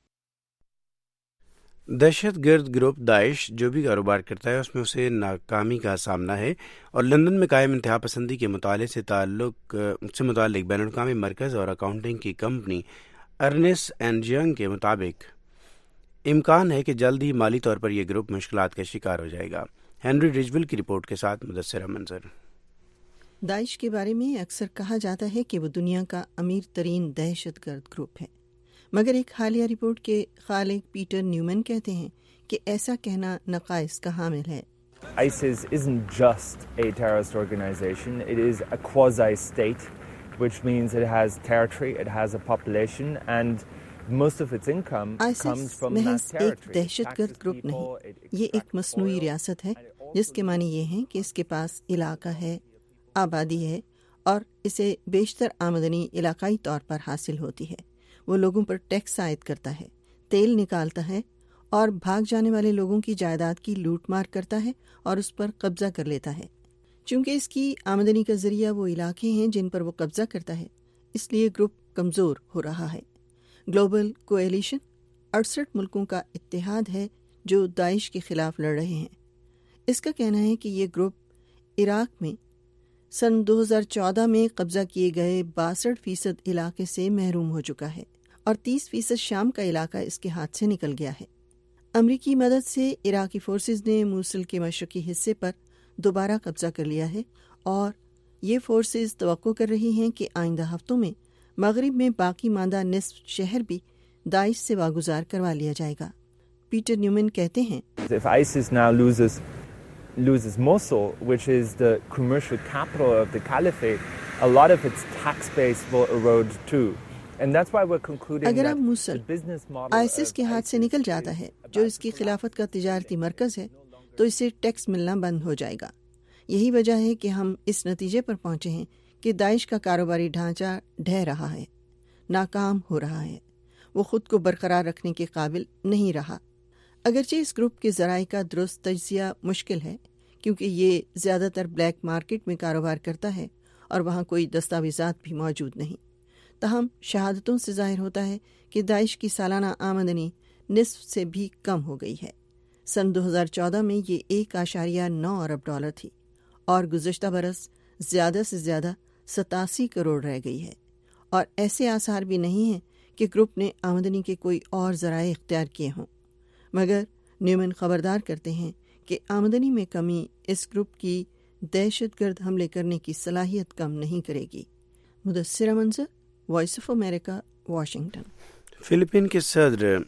دہشت گرد گروپ داعش جو بھی کاروبار کرتا ہے اس میں اسے ناکامی کا سامنا ہے اور لندن میں قائم انتہا پسندی کے مطالعے سے تعلق سے متعلق بین الاقوامی مرکز اور اکاؤنٹنگ کی کمپنی ارنسٹ اینڈ ینگ کے مطابق امکان ہے کہ جلد ہی مالی طور پر یہ گروپ مشکلات کا شکار ہو جائے گا. ہینری رجول کی رپورٹ کے ساتھ مدثرہ منظر. داعش کے بارے میں اکثر کہا جاتا ہے کہ وہ دنیا کا امیر ترین دہشت گرد گروپ ہے، مگر ایک حالیہ رپورٹ کے خالق پیٹر نیومن کہتے ہیں کہ ایسا کہنا نقائص کا حامل ہے. ISIS isn't just a terrorist organization, it is a quasi-state, which means it has territory, it has a population, and most of its income comes ISIS from that محض ایک territory. دہشت گرد گروپ نہیں، یہ ایک مصنوعی ریاست ہے جس کے معنی یہ ہیں کہ اس کے پاس علاقہ ہے، آبادی ہے اور اسے بیشتر آمدنی علاقائی طور پر حاصل ہوتی ہے. وہ لوگوں پر ٹیکس عائد کرتا ہے، تیل نکالتا ہے اور بھاگ جانے والے لوگوں کی جائیداد کی لوٹ مار کرتا ہے اور اس پر قبضہ کر لیتا ہے. چونکہ اس کی آمدنی کا ذریعہ وہ علاقے ہیں جن پر وہ قبضہ کرتا ہے، اس لیے گروپ کمزور ہو رہا ہے. گلوبل کولیشن اڑسٹھ ملکوں کا اتحاد ہے جو داعش کے خلاف لڑ رہے ہیں. اس کا کہنا ہے کہ یہ گروپ عراق میں سن دو ہزار چودہ میں قبضہ کیے گئے باسٹھ فیصد علاقے سے محروم ہو چکا ہے اور تیس فیصد شام کا علاقہ اس کے ہاتھ سے نکل گیا ہے. امریکی مدد سے عراقی فورسز نے موصل کے مشرقی حصے پر دوبارہ قبضہ کر لیا ہے اور یہ فورسز توقع کر رہی ہیں کہ آئندہ ہفتوں میں مغرب میں باقی ماندہ نصف شہر بھی داعش سے واگزار کروا لیا جائے گا. پیٹر نیومن کہتے ہیں If ISIS now loses loses Mosul, which is the commercial capital of the caliphate, a lot of its tax base will erode too. And that's why we're concluding اگر that اب Mosul the business model ISIS کے ہاتھ سے نکل جاتا ہے جو اس کی خلافت کا تجارتی مرکز ہے تو اسے ٹیکس ملنا بند ہو جائے گا. یہی وجہ ہے کہ ہم اس نتیجے پر پہنچے ہیں کہ داعش کا کاروباری ڈھانچہ ڈھہ رہا ہے، ناکام ہو رہا ہے، وہ خود کو برقرار رکھنے کے قابل نہیں رہا. اگرچہ اس گروپ کے ذرائع کا درست تجزیہ مشکل ہے کیونکہ یہ زیادہ تر بلیک مارکیٹ میں کاروبار کرتا ہے اور وہاں کوئی دستاویزات بھی موجود نہیں. تاہم شہادتوں سے ظاہر ہوتا ہے کہ داعش کی سالانہ آمدنی نصف سے بھی کم ہو گئی ہے. سن دو ہزار چودہ میں یہ ایک اشاریہ نو ارب ڈالر تھی اور گزشتہ برس زیادہ سے زیادہ ستاسی کروڑ رہ گئی ہے، اور ایسے آثار بھی نہیں ہیں کہ گروپ نے آمدنی کے کوئی اور ذرائع اختیار کیے ہوں. مگر نیومن خبردار کرتے ہیں کہ آمدنی میں کمی اس گروپ کی دہشت گرد حملے کرنے کی صلاحیت کم نہیں کرے گی. Mudassira Manzar, voice of America, Washington. Philippines کے صدر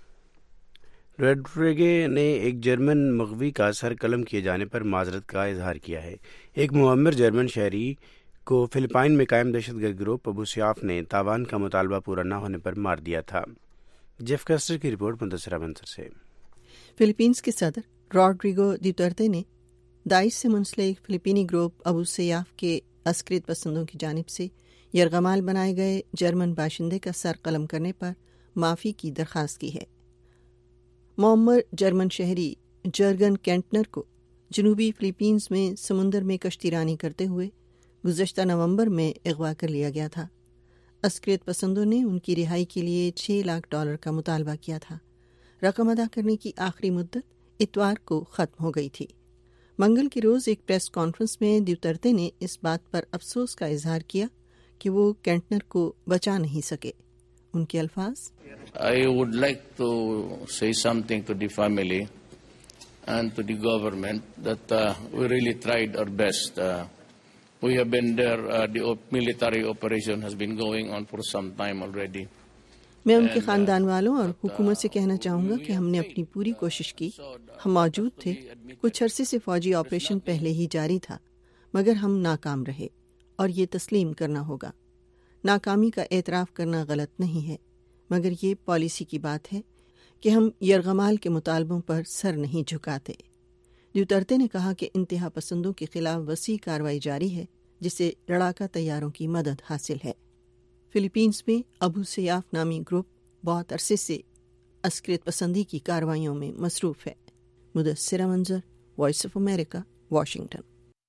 روڈریگے نے ایک جرمن مغوی کا سر قلم کیے جانے پر معذرت کا اظہار کیا ہے. ایک معمر جرمن شہری کو فلپائن میں قائم دہشت گرد گروپ ابو سیاف نے تاوان کا مطالبہ پورا نہ ہونے پر مار دیا تھا. जेफ कस्टर की रिपोर्ट मुदस्सिरा मंसर से। फिलीपींस के सदर रॉड्रिगो दुतर्ते ने दाइश से मुंसलिक फिलिपीनी ग्रुप अबू सयाफ के अस्कृत पसंदों की जानिब से यरगमाल बनाए गए जर्मन बाशिंदे का सर कलम करने पर माफ़ी की दरख्वास्त की है। मौमर जर्मन शहरी जर्गन केंटनर को जनूबी फिलीपींस में समुंदर में कश्तीरानी करते हुए गुज़श्ता नवंबर में अगवा कर लिया गया था। अस्कृत पसंदों ने उनकी रिहाई के लिए छः लाख डॉलर का मुतालबा किया था। रकम अदा करने की आखिरी मुद्दत इतवार को ख़त्म हो गई थी। मंगल के रोज़ एक प्रेस कॉन्फ्रेंस में दुतर्ते ने इस बात पर अफसोस का इजहार किया कि वो केंटनर को बचा नहीं सके। उनके अल्फाज, I would like to say something to the family and to the government that uh, we really tried our best. Uh, we have been there, uh, the op- military operation has been going on for some time already. मैं उनके ख़ानदान वालों और हुकूमत से कहना चाहूँगा कि हमने अपनी पूरी कोशिश की। हम मौजूद थे। कुछ अरसे से फ़ौजी ऑपरेशन पहले ही जारी था, मगर हम नाकाम रहे और ये तस्लीम करना होगा। नाकामी का एतराफ़ करना गलत नहीं है, मगर ये पॉलिसी की बात है कि हम यरगमाल के मुतालबों पर सर नहीं झुकाते। दुतर्ते ने कहा कि इंतहा पसंदों के खिलाफ वसी कार्रवाई जारी है, जिससे लड़ाका तैयारों की मदद हासिल है। फिलीपींस में अबू सयाफ नामी ग्रुप बहुत अरसे से अस्कृत पसंदी की कार्रवाइयों में मसरूफ़ है। Mudassira Manzar, voice of America, Washington.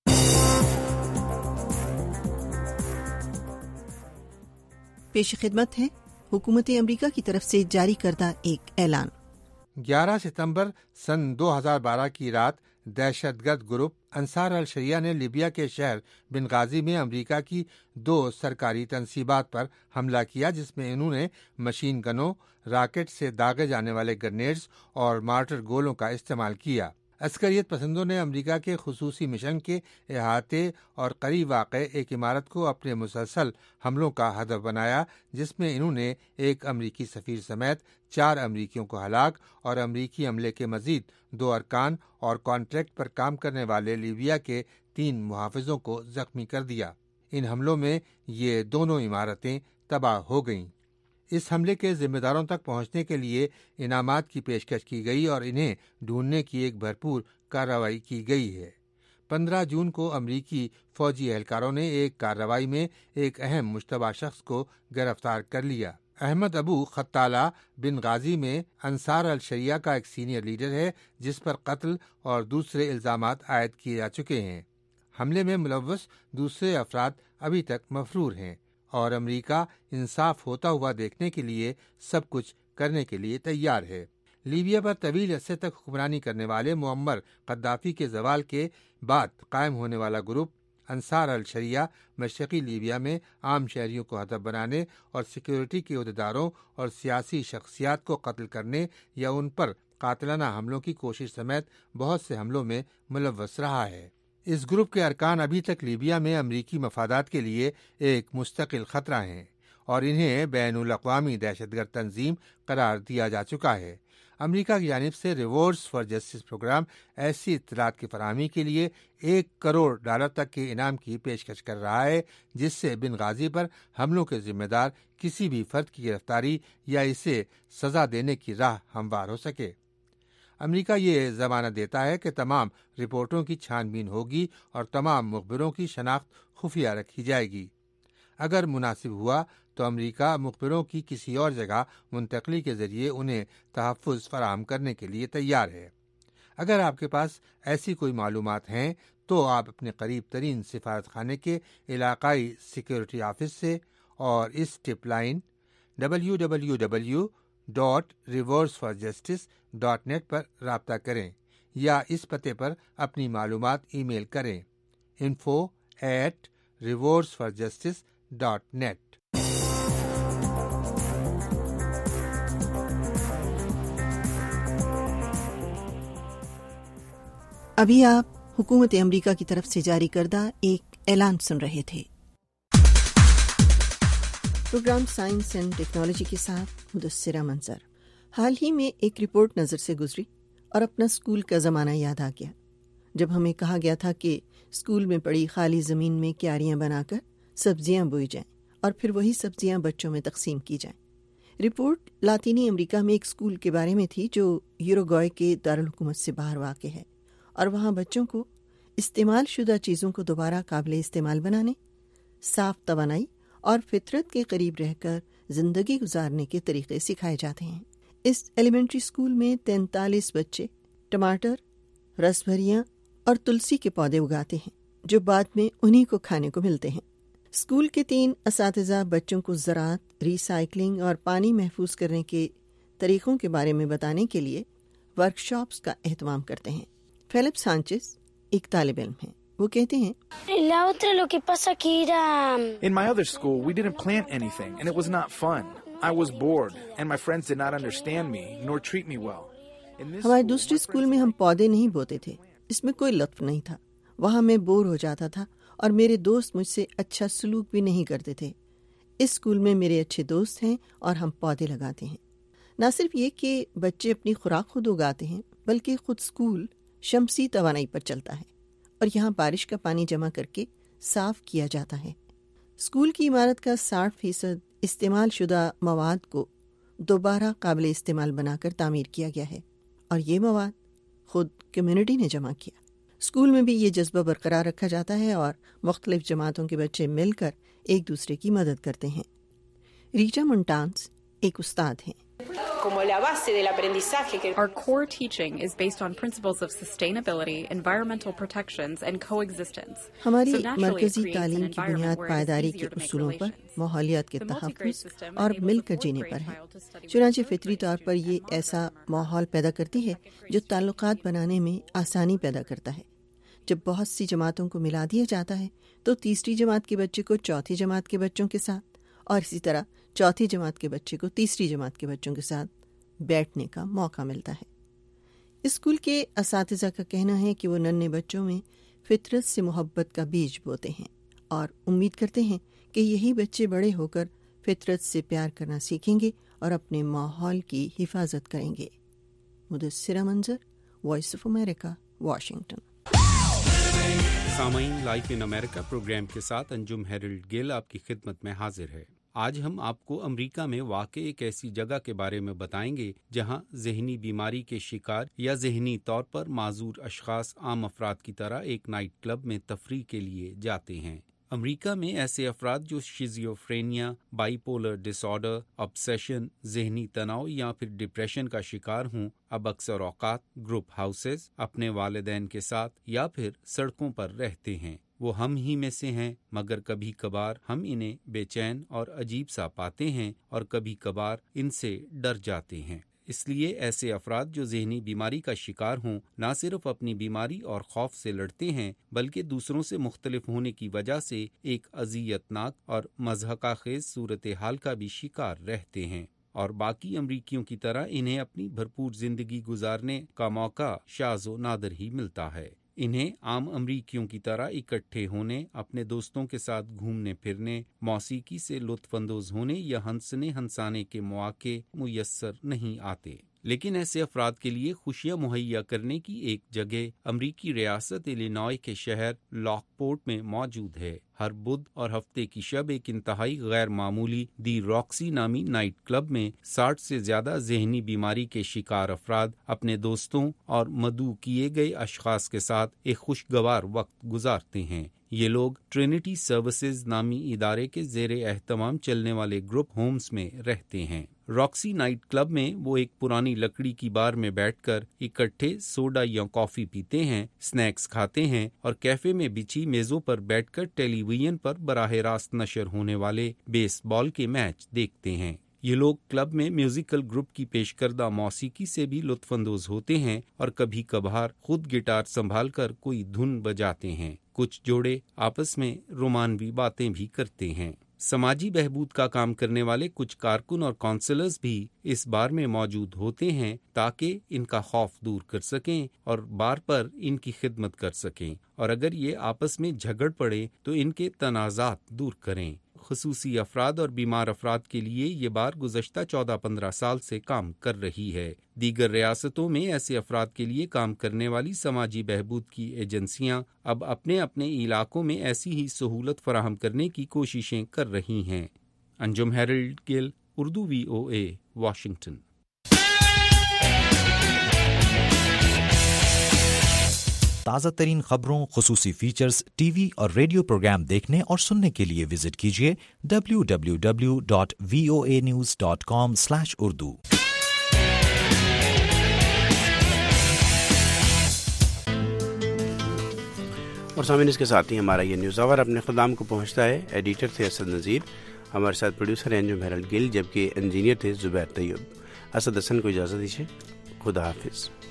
पेश खिदमत है हुकूमत अमरीका की तरफ से जारी करदा एक ऐलान। ग्यारह सितंबर सन दो हज़ार बारह की रात दहशतगर्द ग्रुप अंसार अल शरिया ने लीबिया के शहर बिनगाजी में अमेरिका की दो सरकारी तनसीबात पर हमला किया, जिसमें इन्होंने मशीन गनों, रॉकेट से दागे जाने वाले ग्रेनेड्स और मार्टर गोलों का इस्तेमाल किया। अस्करियत पसंदों ने अमेरिका के खुसूसी मिशन के अहाते और करीब वाक़े एक इमारत को अपने मुसलसल हमलों का हदफ बनाया, जिसमें इन्होंने एक अमरीकी सफ़ीर समेत चार अमरीकियों को हलाक और अमरीकी अमले के मजीद दो अरकान और कॉन्ट्रैक्ट पर काम करने वाले लीबिया के तीन मुहाफिजों को जख्मी कर दिया। इन हमलों में ये दोनों इमारतें तबाह हो गईं। इस हमले के जिम्मेदारों तक पहुंचने के लिए इनामात की पेशकश की गई और इन्हें ढूंढने की एक भरपूर कार्रवाई की गई है। पंद्रह जून को अमरीकी फौजी एहलकारों ने एक कार्रवाई में एक अहम मुश्तबा शख्स को गिरफ्तार कर लिया। अहमद अबू खत्ताला बिन गाजी में अंसार अल शरिया का एक सीनियर लीडर है, जिस पर कत्ल और दूसरे इल्जामात आयद किए जा चुके हैं। हमले में मुलव्वस दूसरे अफराद अभी तक मफरूर हैं और अमेरिका इंसाफ होता हुआ देखने के लिए सब कुछ करने के लिए तैयार है। लीबिया पर तवील अरसे तक हुक्मरानी करने वाले मुअम्मर कद्दाफी के जवाल के बाद कायम होने वाला ग्रुप अंसार अल शरिया मशरक़ी लीबिया में आम शहरियों को हदफ बनाने और सिक्योरिटी के अहदेदारों और सियासी शख्सियात को कत्ल करने या उन पर कातिलाना हमलों की कोशिश समेत बहुत से हमलों में मुलव्वस रहा है। इस ग्रुप के अरकान अभी तक लीबिया में अमरीकी मफादात के लिए एक मुस्तकिल खतरा हैं और इन्हें बैनुल अक़वामी दहशतगर्द तंजीम करार दिया जा चुका है। अमरीका की जानिब से रिवॉर्ड्स फॉर जस्टिस प्रोग्राम ऐसी इत्तलात की फरहमी के लिए एक करोड़ डॉलर तक के इनाम की पेशकश कर रहा है, जिससे बिन गाजी पर हमलों के जिम्मेदार किसी भी फर्द की गिरफ्तारी या इसे सजा देने की राह हमवार हो सके। अमेरिका ये ज़मानत देता है कि तमाम रिपोर्टों की छानबीन होगी और तमाम मुखबिरों की शनाख्त खुफिया रखी जाएगी। अगर मुनासिब हुआ तो अमेरिका मुखबिरों की किसी और जगह मुंतकली के जरिए उन्हें तहफ़्फ़ुज़ फराहम करने के लिए तैयार है। अगर आपके पास ऐसी कोई मालूमात हैं तो आप अपने करीब तरीन सिफारत खाने के इलाकाई सिक्योरिटी ऑफिस से और इस tip line W W W dot rewards for justice dot net पर राब्ता करें या इस पते पर अपनी मालूमात ईमेल करें info at rewards for justice dot net. अभी आप हुकूमत अमरीका की तरफ से जारी करदा एक ऐलान सुन रहे थे। प्रोग्राम साइंस एंड टेक्नोलॉजी के साथ मुदस्सिरा मंजर। हाल ही में एक रिपोर्ट नज़र से गुजरी और अपना स्कूल का ज़माना याद आ गया, जब हमें कहा गया था कि स्कूल में पड़ी खाली ज़मीन में क्यारियां बनाकर सब्जियां बोई जाएं और फिर वही सब्जियां बच्चों में तकसीम की जाएं। رپورٹ لاطینی امریکہ میں ایک اسکول کے بارے میں تھی جو یوروگوئے کے دارالحکومت سے باہر واقع ہے، اور وہاں بچوں کو استعمال شدہ چیزوں کو دوبارہ قابل استعمال بنانے، صاف توانائی اور فطرت کے قریب رہ کر زندگی گزارنے کے طریقے سکھائے جاتے ہیں۔ اس ایلیمنٹری اسکول میں تینتالیس بچے ٹماٹر، رس بھریاں اور تلسی کے پودے اگاتے ہیں جو بعد میں انہی کو کھانے کو ملتے ہیں۔ اسکول کے تین اساتذہ بچوں کو زراعت، ری سائیکلنگ اور پانی محفوظ کرنے کے طریقوں کے بارے میں بتانے کے لیے ورکشاپس کا اہتمام کرتے ہیں۔ فیلپ سانچز ایک طالب علم ہیں، وہ کہتے ہیں In my other school, we didn't plant anything, and it was not fun. I was bored, and my friends did not understand me, nor treat me well. ہمارے دوسرے اسکول میں ہم پودے نہیں بوتے تھے، اس میں کوئی لطف نہیں تھا، وہاں میں بور ہو جاتا تھا اور میرے دوست مجھ سے اچھا سلوک بھی نہیں کرتے تھے۔ اس اسکول میں میرے اچھے دوست ہیں اور ہم پودے لگاتے ہیں۔ نہ صرف یہ کہ بچے اپنی خوراک خود اگاتے ہیں، بلکہ خود اسکول شمسی توانائی پر چلتا ہے اور یہاں بارش کا پانی جمع کر کے صاف کیا جاتا ہے۔ اسکول کی عمارت کا ساٹھ فیصد استعمال شدہ مواد کو دوبارہ قابل استعمال بنا کر تعمیر کیا گیا ہے، اور یہ مواد خود کمیونٹی نے جمع کیا۔ اسکول میں بھی یہ جذبہ برقرار رکھا جاتا ہے اور مختلف جماعتوں کے بچے مل کر ایک دوسرے کی مدد کرتے ہیں۔ ریچا مونٹانس ایک استاد ہیں۔ Our core teaching is based on principles of sustainability, environmental protections, and coexistence. ہماری مرکزی تعلیم کی بنیاد پائیداری کے اصولوں پر، ماحولیات کے تحفظ اور مل کر جینے پر ہے۔ چنانچہ فطری طور پر یہ ایسا ماحول پیدا کرتی ہے جو تعلقات بنانے میں آسانی پیدا کرتا ہے۔ جب بہت سی جماعتوں کو ملا دیا جاتا ہے تو تیسری جماعت کے بچے کو چوتھی جماعت کے بچوں کے ساتھ، اور اسی طرح چوتھی جماعت کے بچے کو تیسری جماعت کے بچوں کے ساتھ بیٹھنے کا موقع ملتا ہے۔ اسکول کے اساتذہ کا کہنا ہے کہ وہ ننھے بچوں میں فطرت سے محبت کا بیج بوتے ہیں اور امید کرتے ہیں کہ یہی بچے بڑے ہو کر فطرت سے پیار کرنا سیکھیں گے اور اپنے ماحول کی حفاظت کریں گے۔ Mudassira Manzar, voice of America, Washington. سامعین، لائف ان امریکہ پروگرام کے ساتھ انجم ہیرلڈ گل آپ کی خدمت میں حاضر ہے۔ آج ہم آپ کو امریکہ میں واقع ایک ایسی جگہ کے بارے میں بتائیں گے جہاں ذہنی بیماری کے شکار یا ذہنی طور پر معذور اشخاص عام افراد کی طرح ایک نائٹ کلب میں تفریح کے لیے جاتے ہیں۔ امریکہ میں ایسے افراد جو schizophrenia, bipolar disorder, obsession، ذہنی تناؤ یا پھر ڈپریشن کا شکار ہوں، اب اکثر اوقات گروپ ہاؤسز، اپنے والدین کے ساتھ یا پھر سڑکوں پر رہتے ہیں۔ وہ ہم ہی میں سے ہیں، مگر کبھی کبھار ہم انہیں بے چین اور عجیب سا پاتے ہیں اور کبھی کبھار ان سے ڈر جاتے ہیں۔ اس لیے ایسے افراد جو ذہنی بیماری کا شکار ہوں نہ صرف اپنی بیماری اور خوف سے لڑتے ہیں بلکہ دوسروں سے مختلف ہونے کی وجہ سے ایک اذیت ناک اور مضحکہ خیز صورتحال کا بھی شکار رہتے ہیں، اور باقی امریکیوں کی طرح انہیں اپنی بھرپور زندگی گزارنے کا موقع شاذ و نادر ہی ملتا ہے۔ انہیں عام امریکیوں کی طرح اکٹھے ہونے، اپنے دوستوں کے ساتھ گھومنے پھرنے، موسیقی سے لطف اندوز ہونے یا ہنسنے ہنسانے کے مواقع میسر نہیں آتے۔ لیکن ایسے افراد کے لیے خوشیاں مہیا کرنے کی ایک جگہ امریکی ریاست الینوائے کے شہر لاک پورٹ میں موجود ہے۔ ہر بدھ اور ہفتے کی شب ایک انتہائی غیر معمولی دی راکسی نامی نائٹ کلب میں ساٹھ سے زیادہ ذہنی بیماری کے شکار افراد اپنے دوستوں اور مدعو کیے گئے اشخاص کے ساتھ ایک خوشگوار وقت گزارتے ہیں۔ یہ لوگ ٹرینٹی سروسز نامی ادارے کے زیر اہتمام چلنے والے گروپ ہومز میں رہتے ہیں۔ راکسی نائٹ کلب میں وہ ایک پرانی لکڑی کی بار میں بیٹھ کر اکٹھے سوڈا یا کافی پیتے ہیں، سنیکس کھاتے ہیں اور کیفے میں بچھی میزوں پر بیٹھ کر ٹیلی ویژن پر براہ راست نشر ہونے والے بیس بال کے میچ دیکھتے ہیں۔ یہ لوگ کلب میں میوزیکل گروپ کی پیش کردہ موسیقی سے بھی لطف اندوز ہوتے ہیں اور کبھی کبھار خود گٹار سنبھال کر کوئی دھن بجاتے ہیں۔ کچھ جوڑے آپس میں رومانوی باتیں بھی کرتے ہیں۔ سماجی بہبود کا کام کرنے والے کچھ کارکن اور کونسلرز بھی اس بار میں موجود ہوتے ہیں تاکہ ان کا خوف دور کر سکیں اور بار پر ان کی خدمت کر سکیں، اور اگر یہ آپس میں جھگڑ پڑے تو ان کے تنازعات دور کریں۔ خصوصی افراد اور بیمار افراد کے لیے یہ بار گزشتہ چودہ پندرہ سال سے کام کر رہی ہے۔ دیگر ریاستوں میں ایسے افراد کے لیے کام کرنے والی سماجی بہبود کی ایجنسیاں اب اپنے اپنے علاقوں میں ایسی ہی سہولت فراہم کرنے کی کوششیں کر رہی ہیں۔ Anjum Harold Gill, Urdu V O A Washington. تازہ ترین خبروں، خصوصی فیچرز، ٹی وی اور ریڈیو پروگرام دیکھنے اور سننے کے لیے وزٹ کیجیے W W W dot V O A news dot com slash Urdu. اور سامعین، اس کے ساتھ ہی ہمارا یہ نیوز آور اپنے اختتام کو پہنچتا ہے۔ ایڈیٹر تھے اسد نذیر، ہمارے ساتھ پروڈیوسر انجم ہیرلڈ گل، جبکہ انجینئر تھے زبیر طیب۔ اسد حسن کو اجازت دیجیے، خدا حافظ۔